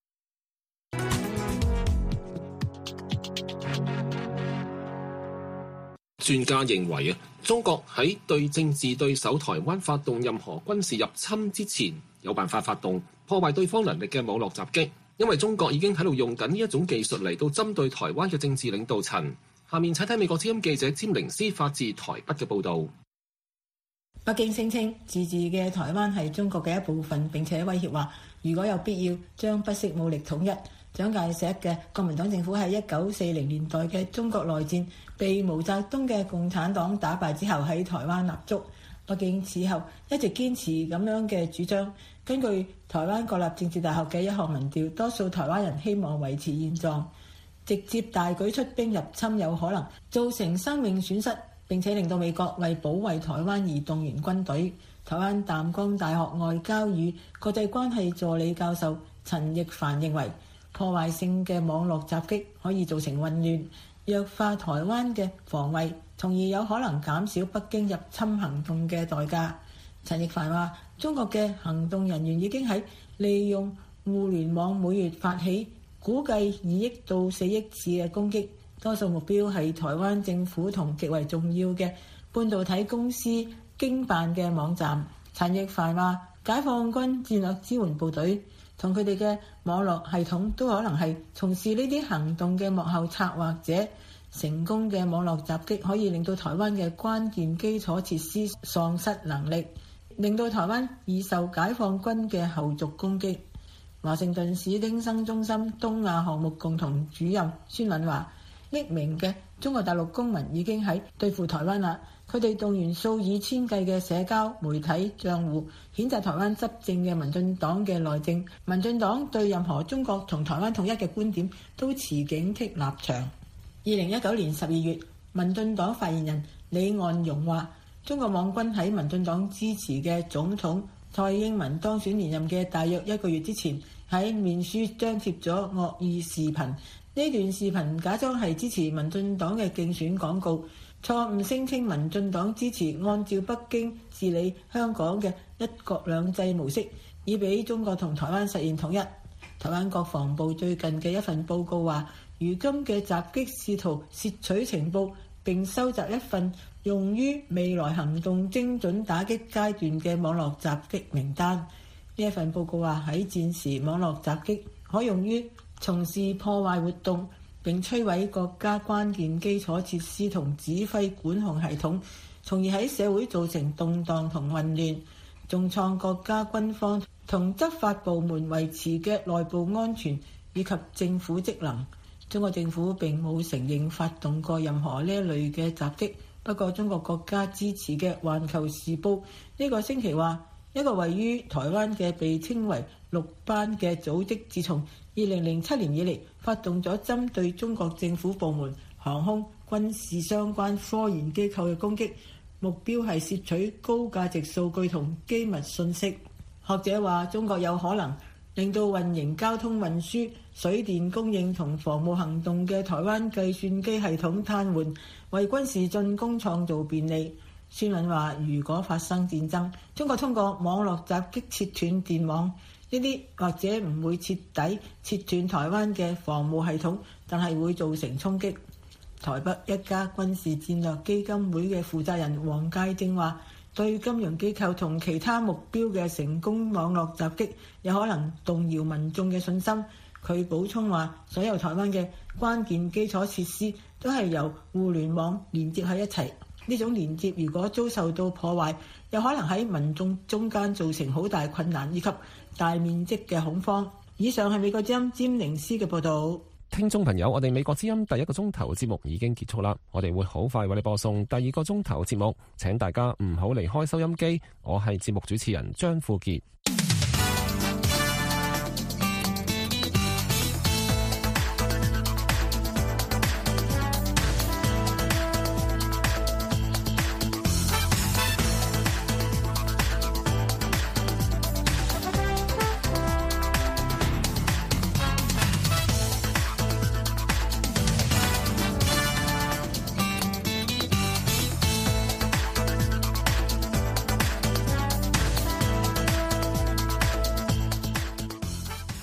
專家認為啊，中國喺對政治對手台灣發動任何軍事入侵之前，有辦法發動破壞對方能力嘅網絡襲擊，因為中國已經喺度用緊呢一種技術嚟到針對台灣嘅政治領導層。下面睇睇美國之音記者詹寧斯發自台北嘅報導。 北京聲稱自治嘅台灣係中國嘅一部分，並且威脅話，如果有必要，將不惜武力統一。蔣介石嘅國民黨政府喺一九四零年代嘅中國內戰被毛澤東嘅共產黨打敗之後，喺台灣立足。北京此後一直堅持咁樣嘅主張。根據台灣國立政治大學嘅一項民調，多數台灣人希望維持現狀，直接大舉出兵入侵有可能造成生命損失，並且令到美國為保衛台灣而動員軍隊。台灣淡江大學外交與國際關係助理教授陳奕凡認為，破壞性嘅網絡襲擊可以造成混亂，弱化台灣嘅防衛，從而有可能減少北京入侵行動嘅代價。陳奕凡話，中國嘅行動人員已經喺利用互聯網每月發起估計二億到四億次嘅攻擊，多數目標係台灣政府同極為重要嘅半導體公司經辦嘅網站。陳奕凡話，解放軍戰略支援部隊同佢哋嘅網絡系統都可能係從事呢啲行動嘅幕後策劃者。成功嘅網絡襲擊可以令到台灣嘅關鍵基礎設施喪失能力，令到台灣易受解放軍嘅後續攻擊。華盛頓史丁生中心東亞項目共同主任孫敏話，匿名嘅中國大陸公民已經喺對付台灣啦。佢哋動員數以千計嘅社交媒體賬戶，譴責台灣執政嘅民進黨嘅內政。民進黨對任何中國同台灣統一嘅觀點都持警惕立場。二零一九年十二月，民進黨發言人李岸容話，中國網軍喺民進黨支持嘅總統蔡英文當選連任嘅大約一個月之前，喺面書張貼咗惡意視頻。呢段視頻假裝係支持民進黨嘅競選廣告，錯誤聲稱民進黨支持按照北京治理香港嘅一國兩制模式，以俾中國同台灣實現統一。台灣國防部最近嘅一份報告話，如今嘅襲擊試圖竊取情報並收集一份用於未來行動精準打擊階段嘅網絡襲擊名單。呢一份報告話，喺戰時網絡襲擊可用於從事破壞活動並摧毀國家關鍵基礎設施同指揮管控系統，從而喺社會造成動盪同混亂，重創國家軍方同執法部門維持嘅內部安全以及政府職能。中國政府並冇承認發動過任何呢一類嘅襲擊。不過中國國家支持嘅《環球時報》呢個星期話，一個位於台灣嘅被稱為陸班嘅組織，自從二零零七年以嚟發動咗針對中國政府部門、航空、軍事相關科研機構嘅攻擊，目標係竊取高價值數據同機密信息。學者話，中國有可能令到運營交通運輸、水電供應同防務行動嘅台灣計算機系統癱瘓，為軍事進攻創造便利。孫敏話，如果發生戰爭，中國通過網絡襲擊切斷電網，呢啲或者唔會徹底切斷台灣嘅防務系統，但係會造成衝擊。台北一家軍事戰略基金會嘅負責人黃介正話，對金融機構同其他目標嘅成功網絡襲擊有可能動搖民眾嘅信心。佢補充話，所有台灣嘅關鍵基礎設施都係由互聯網連接喺一齊，呢種連接如果遭受到破壞，有可能喺民眾中間造成好大困難以及大面積嘅恐慌。以上係美國之音詹寧斯嘅報導。 聽眾朋友，我哋美國之音第一個鐘頭節目已經結束啦，我哋會好快為你播送第二個鐘頭節目，請大家唔好離開收音機。我係節目主持人張富傑。